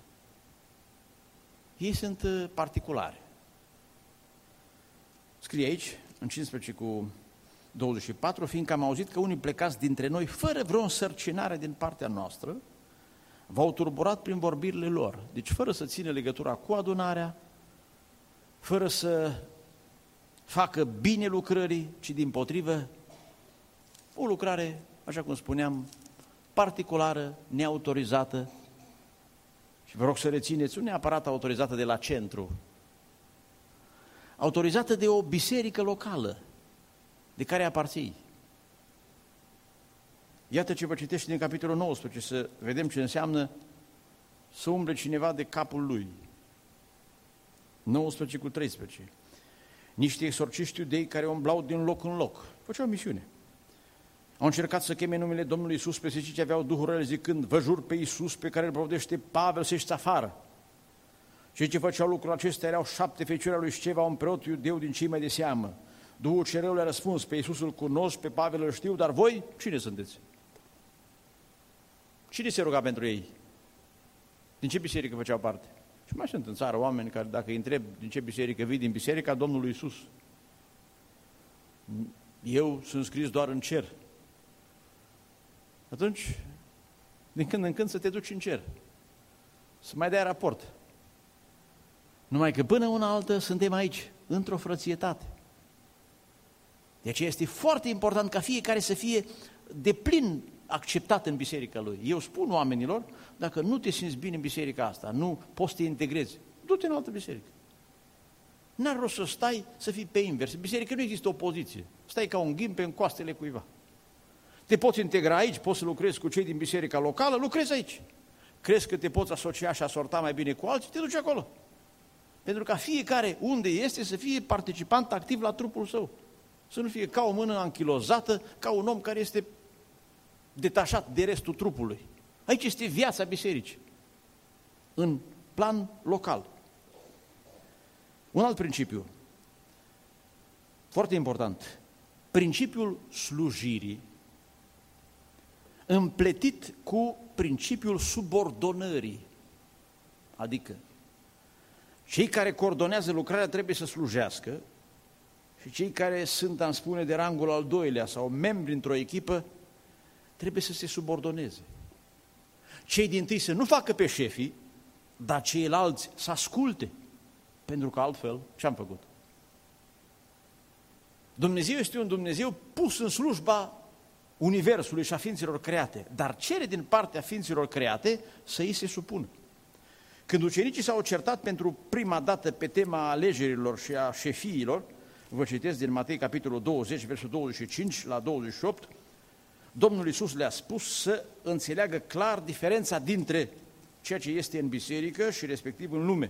Ei sunt uh, particulari. Scrie aici, în cincisprezece cu douăzeci și patru, fiindcă am auzit că unii plecați dintre noi, fără vreo însărcinare din partea noastră, v-au turburat prin vorbirile lor. Deci fără să țină legătura cu adunarea, fără să facă bine lucrării, ci dimpotrivă, o lucrare, așa cum spuneam, particulară, neautorizată. Și vă rog să rețineți, nu neapărat autorizată de la centru, autorizată de o biserică locală, de care aparții. Iată ce vă citește din capitolul nouăsprezece, să vedem ce înseamnă să umble cineva de capul lui. nouăsprezece cu treisprezece. Niște exorciști iudei care umblau din loc în loc. Făceau misiune. Au încercat să cheme numele Domnului Iisus pe cei ce aveau duhurile zicând, vă jur pe Iisus pe care îl provedește Pavel să ieșiți afară. Cei ce făceau lucrul acesta erau șapte fecioare lui Sceva, un preot iudeu din cei mai de seamă. Duhul cel rău le-a răspuns, pe Iisus îl cunosc, pe Pavel îl știu, dar voi cine sunteți? Cine se ruga pentru ei? Din ce biserică făceau parte? Și mai sunt în țară oameni care, dacă îi întreb din ce biserică vii, din biserica Domnului Iisus. Eu sunt scris doar în cer. Atunci, din când în când să te duci în cer, să mai dai raport. Numai că până una altă suntem aici, într-o frățietate. De aceea este foarte important ca fiecare să fie deplin acceptat în biserica lui. Eu spun oamenilor, dacă nu te simți bine în biserica asta, nu poți să te integrezi, du-te în altă biserică. N-ar rost să stai să fii pe invers. În biserică nu există opoziție. Stai ca un ghim pe în coastele cuiva. Te poți integra aici, poți să lucrezi cu cei din biserica locală, lucrezi aici. Crezi că te poți asocia și asorta mai bine cu alții, te duci acolo. Pentru ca fiecare unde este să fie participant activ la trupul său. Să nu fie ca o mână anchilozată, ca un om care este detașat de restul trupului. Aici este viața bisericii, în plan local. Un alt principiu, foarte important, principiul slujirii, împletit cu principiul subordonării, adică cei care coordonează lucrarea trebuie să slujească și cei care sunt, am spune, de rangul al doilea sau membri într-o echipă, trebuie să se subordoneze. Cei dintâi să nu facă pe șefii, dar ceilalți să asculte, pentru că altfel ce-am făcut? Dumnezeu este un Dumnezeu pus în slujba universului și a ființelor create, dar cere din partea ființelor create să îi se supună. Când ucenicii s-au certat pentru prima dată pe tema alegerilor și a șefiilor, vă citesc din Matei, capitolul douăzeci, versul douăzeci și cinci la douăzeci și opt, Domnul Iisus le-a spus să înțeleagă clar diferența dintre ceea ce este în biserică și respectiv în lume.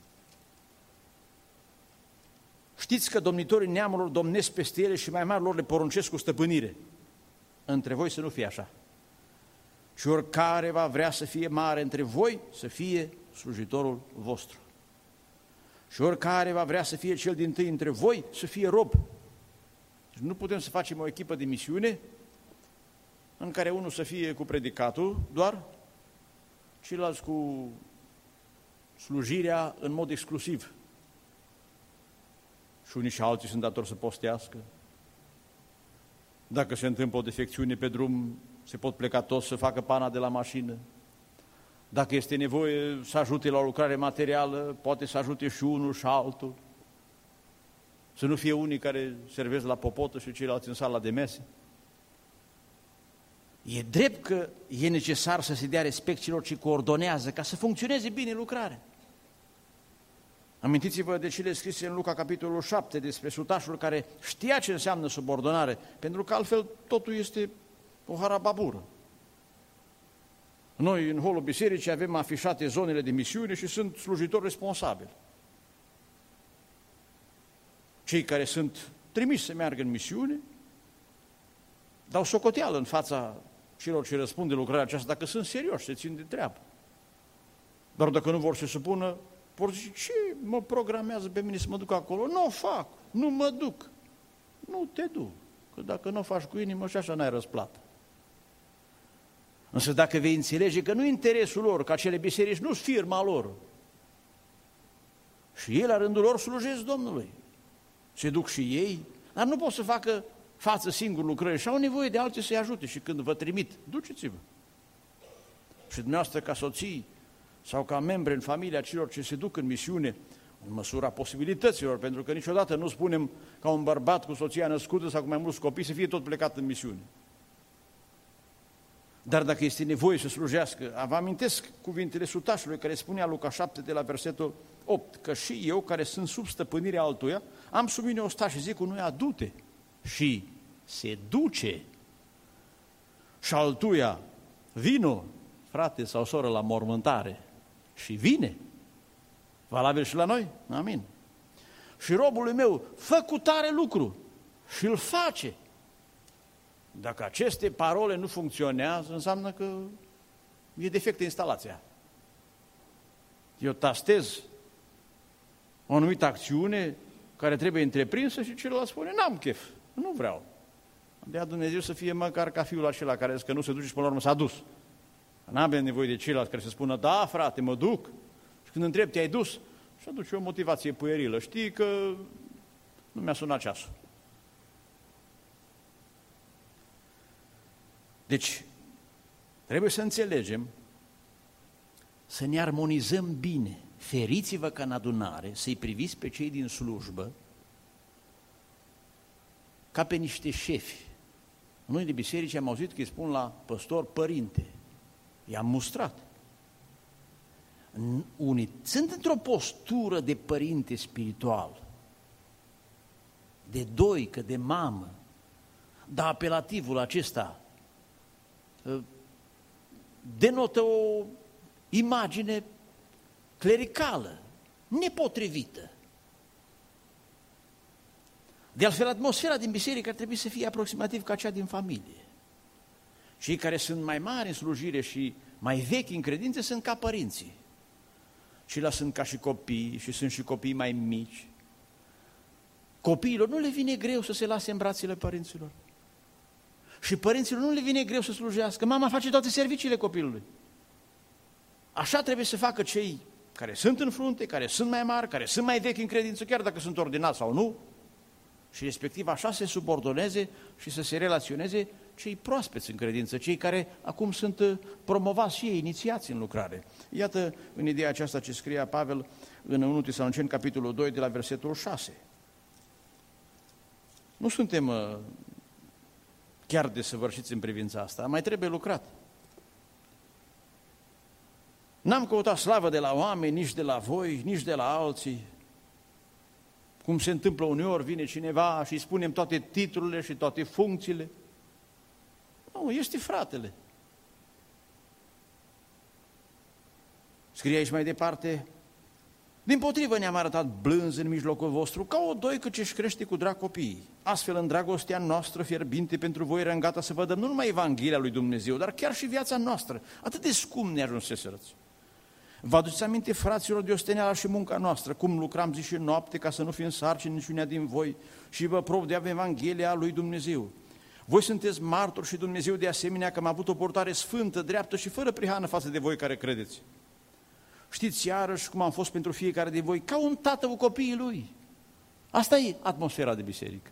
Știți că domnitorii neamurilor domnesc peste ele și mai mari lor le poruncesc cu stăpânire. Între voi să nu fie așa. Și oricare va vrea să fie mare între voi, să fie slujitorul vostru. Și oricare va vrea să fie cel dintâi între voi, să fie rob. Deci nu putem să facem o echipă de misiune în care unul să fie cu predicatul doar, ceilalți cu slujirea în mod exclusiv. Și unii și alții sunt datori să postească. Dacă se întâmplă o defecțiune pe drum, se pot pleca toți să facă pana de la mașină. Dacă este nevoie să ajute la o lucrare materială, poate să ajute și unul și altul. Să nu fie unii care servesc la popotă și ceilalți în sala de mese. E drept că e necesar să se dea respect celor ce coordonează ca să funcționeze bine lucrarea. Amintiți-vă de cele scrise în Luca, capitolul șapte, despre sutașul care știa ce înseamnă subordonare, pentru că altfel totul este o harababură. Noi, în holul bisericii, avem afișate zonele de misiune și sunt slujitori responsabili. Cei care sunt trimiși să meargă în misiune dau socoteală în fața celor ce răspund de lucrarea aceasta, dacă sunt serioși, se țin de treabă. Dar dacă nu vor să se supună, vor zice, ce mă programează pe mine să mă duc acolo? Nu o fac, nu mă duc. Nu te duc, că dacă nu o faci cu inimă și așa n-ai răsplată. Însă dacă vei înțelege că nu interesul lor, că acele biserici nu-s firma lor, și ei la rândul lor slujesc Domnului, se duc și ei, dar nu pot să facă față singur lucrări și au nevoie de alții să-i ajute și când vă trimit, duceți-vă. Și dumneavoastră ca soții sau ca membri în familia celor ce se duc în misiune, în măsura posibilităților, pentru că niciodată nu spunem ca un bărbat cu soția născută sau cu mai mulți copii să fie tot plecat în misiune. Dar dacă este nevoie să slujească, vă amintesc cuvintele sutașului care spunea Luca șapte de la versetul opt, că și eu, care sunt sub stăpânirea altuia, am sub mine ostași și zic cu noi adu-te și se duce. Și altuia, vino, frate sau soră, la mormântare și vine. Valabil și la noi? Amin. Și robului meu, fă cu tare lucru și îl face. Dacă aceste parole nu funcționează, înseamnă că e defectă instalația. Eu tastez o anumită acțiune care trebuie întreprinsă și celălalt spune, n-am chef, nu vreau. Dea Dumnezeu să fie măcar ca fiul acela care zice că nu se duce și până la urmă s-a dus. N-avem nevoie de ceilalți care să spună, da, frate, mă duc. Și când întreb, te-ai dus? Și aduce o motivație puerilă. Știi că nu mi-a sunat ceasul. Deci, trebuie să înțelegem, să ne armonizăm bine. Feriți-vă ca în adunare, să-i priviți pe cei din slujbă ca pe niște șefi. Noi de biserici am auzit că îi spun la păstor părinte. I-am mustrat. Unii sunt într-o postură de părinte spiritual, de doică, de mamă, dar apelativul acesta denotă o imagine clericală, nepotrivită. De altfel, atmosfera din biserică ar trebui să fie aproximativ ca cea din familie. Cei care sunt mai mari în slujire și mai vechi în credință sunt ca părinții. Ceilalți sunt ca și copii și sunt și copii mai mici. Copiilor nu le vine greu să se lase în brațele părinților. Și părinților nu le vine greu să slujească. Mama face toate serviciile copilului. Așa trebuie să facă cei care sunt în frunte, care sunt mai mari, care sunt mai vechi în credință, chiar dacă sunt ordinați sau nu, și respectiv așa se subordoneze și să se relaționeze cei proaspeți în credință, cei care acum sunt promovați și ei, inițiați în lucrare. Iată în ideea aceasta ce scria Pavel în întâi Tesaloniceni, capitolul doi, de la versetul șase. Nu suntem chiar desăvârșiți în privința asta, mai trebuie lucrat. N-am căutat slavă de la oameni, nici de la voi, nici de la alții. Cum se întâmplă uneori, vine cineva și îi spunem toate titlurile și toate funcțiile. Nu, este fratele. Scrie aici mai departe: dimpotrivă ne-am arătat blânzi în mijlocul vostru, ca o doică ce-și crește cu drag copiii. Astfel, în dragostea noastră fierbinte pentru voi, eram gata să vă dăm nu numai Evanghelia lui Dumnezeu, dar chiar și viața noastră. Atât de scump ne ajunseserăți. Vă aduceți aminte, fraților, de osteneala și munca noastră, cum lucram zi și noapte ca să nu fim sarcini niciunea din voi și vă provedeam Evanghelia lui Dumnezeu. Voi sunteți martori și Dumnezeu de asemenea că am avut o portare sfântă, dreaptă și fără prihană față de voi care credeți. Știți iarăși cum am fost pentru fiecare de voi, ca un tată cu copiii lui. Asta e atmosfera de biserică.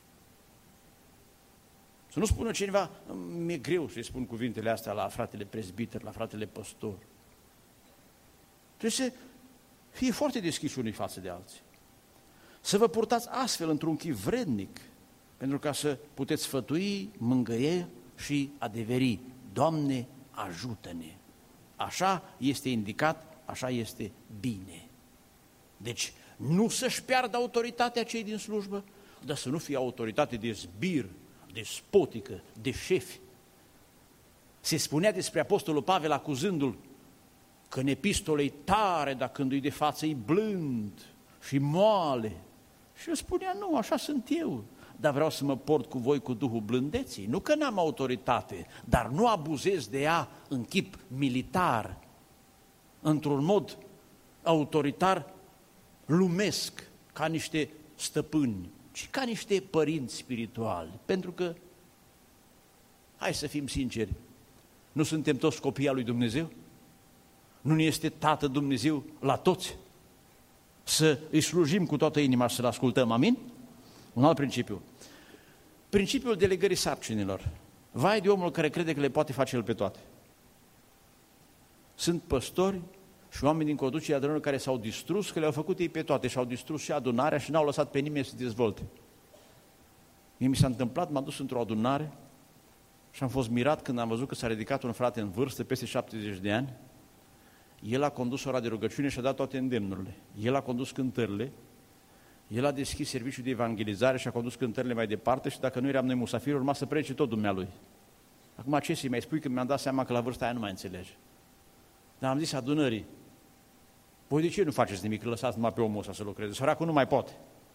Să nu spună cineva: mi-e greu să-i spun cuvintele astea la fratele prezbiter, la fratele păstor. Trebuie să fie foarte deschiși unii față de alții. Să vă purtați astfel într-un chip vrednic, pentru ca să puteți sfătui, mângâie și adeveri. Doamne, ajută-ne! Așa este indicat, așa este bine. Deci, nu să-și piardă autoritatea cei din slujbă, dar să nu fie autoritate de zbir, despotică, de șefi. Se spunea despre apostolul Pavel, acuzându-l, că în epistole e tare, dar când e de față e blând și moale. Și el spunea: nu, așa sunt eu, dar vreau să mă port cu voi cu duhul blândeții. Nu că n-am autoritate, dar nu abuzez de ea în chip militar, într-un mod autoritar lumesc, ca niște stăpâni, ci ca niște părinți spirituali. Pentru că, hai să fim sinceri, nu suntem toți copii al lui Dumnezeu? Nu ne este Tată Dumnezeu la toți? Să îi slujim cu toată inima și să-L ascultăm, amin? Un alt principiu. Principiul delegării sarcinilor. Vai de omul care crede că le poate face el pe toate. Sunt păstori și oameni din conducerea adunării care s-au distrus, că le-au făcut ei pe toate și au distrus și adunarea și n-au lăsat pe nimeni să se dezvolte. Mie mi s-a întâmplat, m-am dus într-o adunare și am fost mirat când am văzut că s-a ridicat un frate în vârstă, peste șaptezeci de ani. El a condus ora de rugăciune și a dat toate îndemnurile. El a condus cântările, el a deschis serviciul de evangelizare și a condus cântările mai departe și dacă nu eram noi musafiri, urma să predice tot dumnealui. Acum ce să-i mai spui, că mi-am dat seama că la vârsta aia nu mai înțelege. Dar am zis adunării: voi de ce nu faceți nimic, lăsați numai pe omul ăsta să lucreze? Săracul nu mai poate.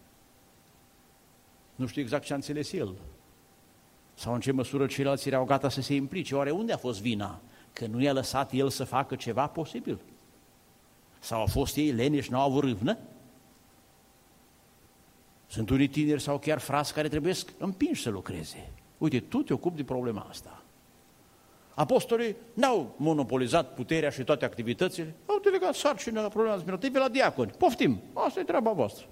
Nu știu exact ce a înțeles el. Sau în ce măsură ceilalți erau gata să se implice. Oare unde a fost vina? Că nu i-a lăsat el să facă ceva posibil? Sau au fost ei leni și n-au avut râvnă? Sunt unii tineri sau chiar frați care trebuie împinși să lucreze. Uite, tu te ocupi de problema asta. Apostolii n-au monopolizat puterea și toate activitățile, au delegat sarcina la probleme administrative la diaconi. Poftim, asta e treaba voastră.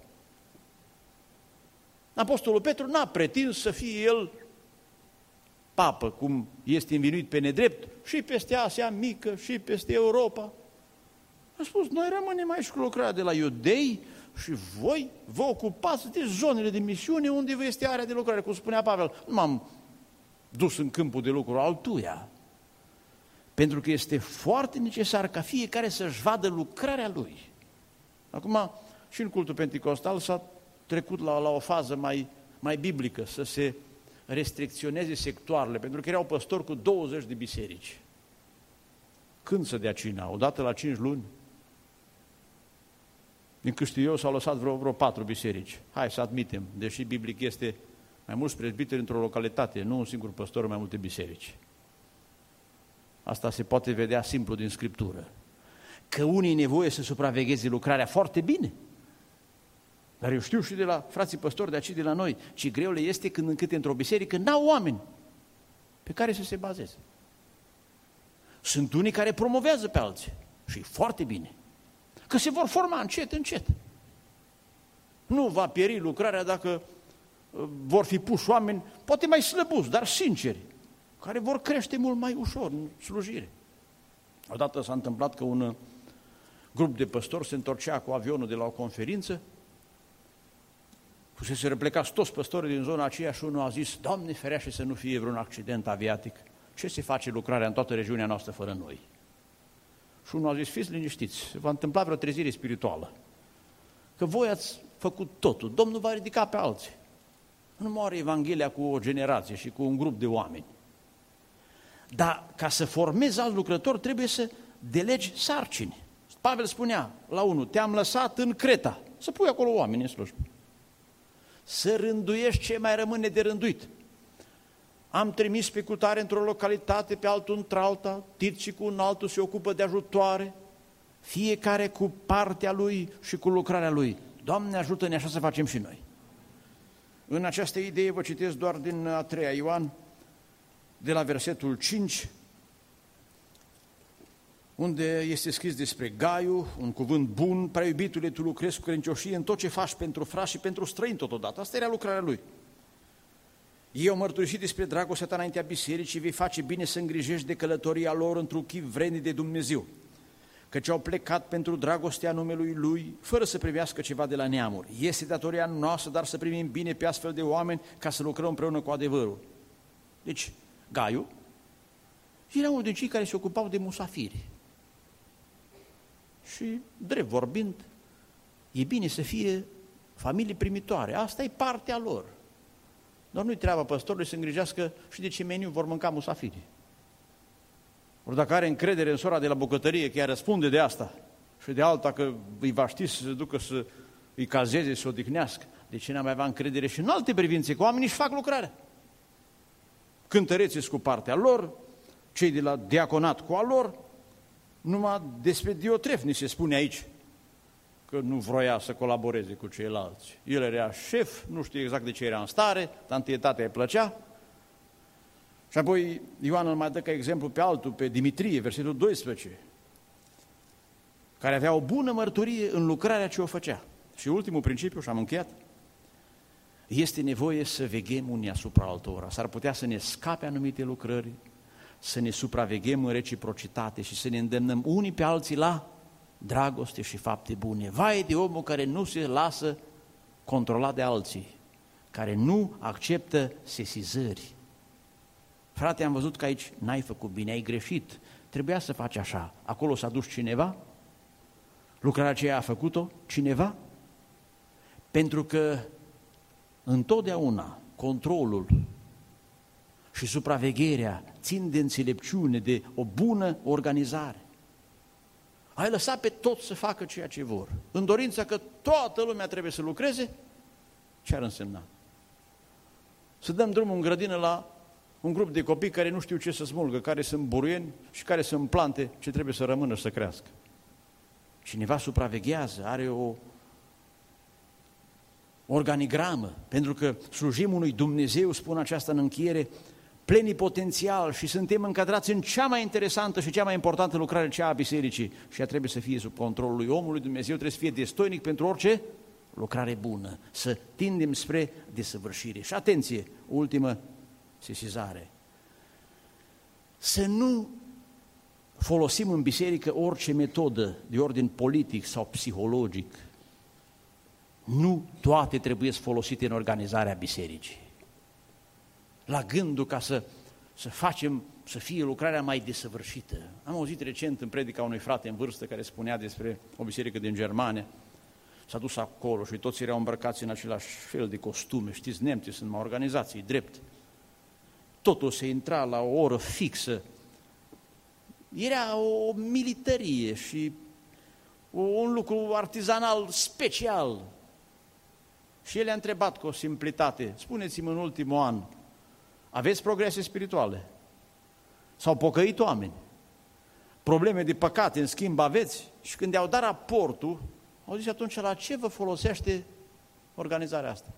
Apostolul Petru n-a pretins să fie el papă, cum este învinuit pe nedrept, și peste Asia Mică, și peste Europa. A spus: noi rămânem aici cu lucrarea de la iudei și voi vă ocupați de zonele de misiune unde vă este area de lucrare. Cum spunea Pavel, nu m-am dus în câmpul de lucru altuia. Pentru că este foarte necesar ca fiecare să-și vadă lucrarea lui. Acum, și în cultul penticostal s-a trecut la, la o fază mai, mai biblică, să se restricționeze sectoarele, pentru că erau păstori cu douăzeci de biserici. Când să dea cina? Odată la cinci luni? Din cât știu eu, s-au lăsat vreo, vreo patru biserici. Hai să admitem, deși biblic este mai mulți prezbiteri într-o localitate, nu un singur păstor, mai multe biserici. Asta se poate vedea simplu din Scriptură. Că unii e nevoie să supravegheze lucrarea foarte bine. Dar eu știu și de la frații păstori de aici de la noi, ci greu le este când încât într-o biserică n-au oameni pe care să se bazeze. Sunt unii care promovează pe alții și e foarte bine. Că se vor forma încet, încet. Nu va pieri lucrarea dacă vor fi puși oameni, poate mai slăbuți, dar sinceri, care vor crește mult mai ușor în slujire. Odată s-a întâmplat că un grup de păstori se întorcea cu avionul de la o conferință Fuseseră plecați toți păstorii din zona aceea și unul a zis, Doamne ferește să nu fie vreun accident aviatic. Ce se face lucrarea în toată regiunea noastră fără noi? Și unul a zis, fiți liniștiți, se va întâmpla vreo trezire spirituală. Că voi ați făcut totul, Domnul va ridica pe alții. Nu moare Evanghelia cu o generație și cu un grup de oameni. Dar ca să formezi alt lucrător trebuie să delegi sarcini. Pavel spunea la unul, te-am lăsat în Creta, să pui acolo oameni în slujbă. Să rânduiești ce mai rămâne de rânduit. Am trimis pe cutare într-o localitate, pe altul într-alta, Tit cu un altul se ocupă de ajutoare, fiecare cu partea lui și cu lucrarea lui. Doamne, ajută-ne, așa să facem și noi. În această idee vă citesc doar din a treia Ioan, de la versetul cinci, unde este scris despre Gaiu, un cuvânt bun, prea iubitule, tu lucrezi cu credincioșie în tot ce faci pentru frați și pentru străini totodată. Asta era lucrarea lui. Eu mărturisit despre dragostea ta înaintea bisericii, vei face bine să îngrijești de călătoria lor într-un chip vrednic de Dumnezeu, căci au plecat pentru dragostea numelui Lui, fără să primească ceva de la neamuri. Este datoria noastră, dar să primim bine pe astfel de oameni, ca să lucrăm împreună cu adevărul. Deci, Gaiu era unul din cei care se ocupau de musafiri. Și, drept vorbind, e bine să fie familii primitoare. Asta e partea lor. Dar nu-i treaba păstorului să îngrijească și de ce meniu vor mânca musafirii. Ori dacă are încredere în sora de la bucătărie, că ea răspunde de asta, și de alta că îi va ști să se ducă să îi cazeze, să o odihnească, de ce n-am mai avea încredere și în alte privințe, că oamenii își fac lucrarea. Cântăreții cu partea lor, cei de la diaconat cu a lor, numai despre Diotref ni se spune aici că nu vroia să colaboreze cu ceilalți. El era șef, nu știu exact de ce era în stare, dar întâietatea îi plăcea. Și apoi Ioan îl mai dă ca exemplu pe altul, pe Dimitrie, versetul doisprezece, care avea o bună mărturie în lucrarea ce o făcea. Și ultimul principiu, și am încheiat, este nevoie să veghem unii asupra altora. S-ar putea să ne scape anumite lucrări, să ne supraveghem în reciprocitate și să ne îndemnăm unii pe alții la dragoste și fapte bune. Vai de omul care nu se lasă controlat de alții, care nu acceptă sesizări. Frate, am văzut că aici n-ai făcut bine, ai greșit, trebuia să faci așa. Acolo s-a dus cineva? Lucrarea aceea a făcut-o cineva? Pentru că întotdeauna controlul și supravegherea țin de înțelepciune, de o bună organizare. Ai lăsat pe toți să facă ceea ce vor, în dorința că toată lumea trebuie să lucreze, ce ar însemna? Să dăm drumul în grădină la un grup de copii care nu știu ce să smulgă, care sunt buruieni și care sunt plante ce trebuie să rămână și să crească. Cineva supraveghează, are o organigramă, pentru că slujim unui Dumnezeu, spun aceasta în încheiere, plenipotențial și suntem încadrați în cea mai interesantă și cea mai importantă lucrare, cea a bisericii, și ea trebuie să fie sub controlul lui omului. Dumnezeu trebuie să fie destoinic pentru orice lucrare bună, să tindem spre desăvârșire. Și atenție, ultimă sesizare, să nu folosim în biserică orice metodă de ordin politic sau psihologic. Nu toate trebuie folosite în organizarea bisericii. La gândul ca să, să facem, să fie lucrarea mai desăvârșită. Am auzit recent în predica unui frate în vârstă care spunea despre o biserică din Germania. S-a dus acolo și toți erau îmbrăcați în același fel de costume. Știți, nemții sunt mai organizații, drept. Totul se intra la o oră fixă. Era o militarie și un lucru artizanal special. Și el a întrebat cu o simplitate, spuneți-mi în ultimul an, aveți progrese spirituale? S-au pocăit oameni? Probleme de păcate, în schimb, aveți? Și când i-au dat raportul, au zis atunci, la ce vă folosește organizarea asta?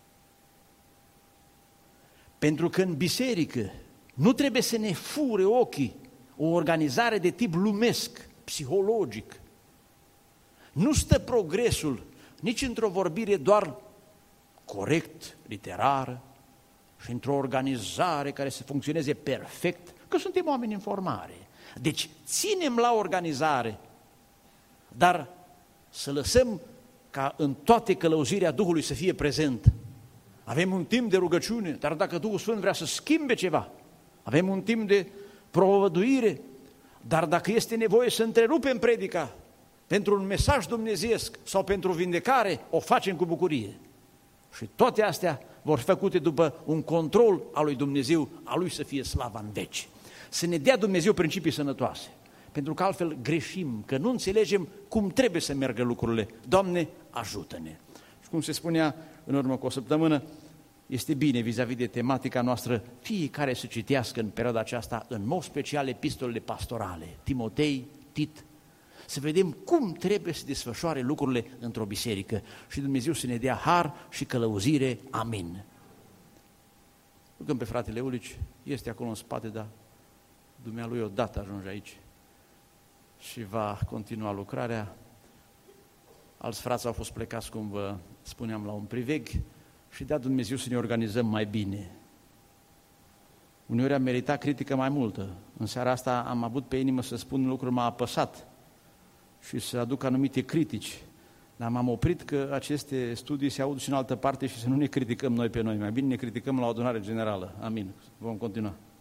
Pentru că în biserică nu trebuie să ne fure ochii o organizare de tip lumesc, psihologic. Nu stă progresul nici într-o vorbire doar corect, literară, și într-o organizare care să funcționeze perfect, că suntem oameni în formare. Deci ținem la organizare, dar să lăsăm ca în toate călăuzirea Duhului să fie prezent. Avem un timp de rugăciune, dar dacă Duhul Sfânt vrea să schimbe ceva, avem un timp de propovăduire, dar dacă este nevoie să întrerupem predica pentru un mesaj dumnezeiesc sau pentru vindecare, o facem cu bucurie. Și toate astea vor fi făcute după un control al lui Dumnezeu, a lui să fie slava în veci. Să ne dea Dumnezeu principii sănătoase, pentru că altfel greșim, că nu înțelegem cum trebuie să meargă lucrurile. Doamne, ajută-ne! Și cum se spunea în urmă cu o săptămână, este bine vis-a-vis de tematica noastră, fiecare să citească în perioada aceasta, în mod special, epistolele pastorale, Timotei, Tit, să vedem cum trebuie să desfășoare lucrurile într-o biserică și Dumnezeu să ne dea har și călăuzire. Amin. Rugăm pe fratele Ulici, este acolo în spate, dar dumnealui odată ajunge aici și va continua lucrarea. Alți frați au fost plecați, cum vă spuneam, la un priveg și dea Dumnezeu să ne organizăm mai bine. Uneori am meritat critică mai multă. În seara asta am avut pe inimă să spun lucruri m-a apăsat și să aduc anumite critici. Dar m-am oprit că aceste studii se aud și în altă parte și să nu ne criticăm noi pe noi. Mai bine ne criticăm la o adunare generală. Amin. Vom continua.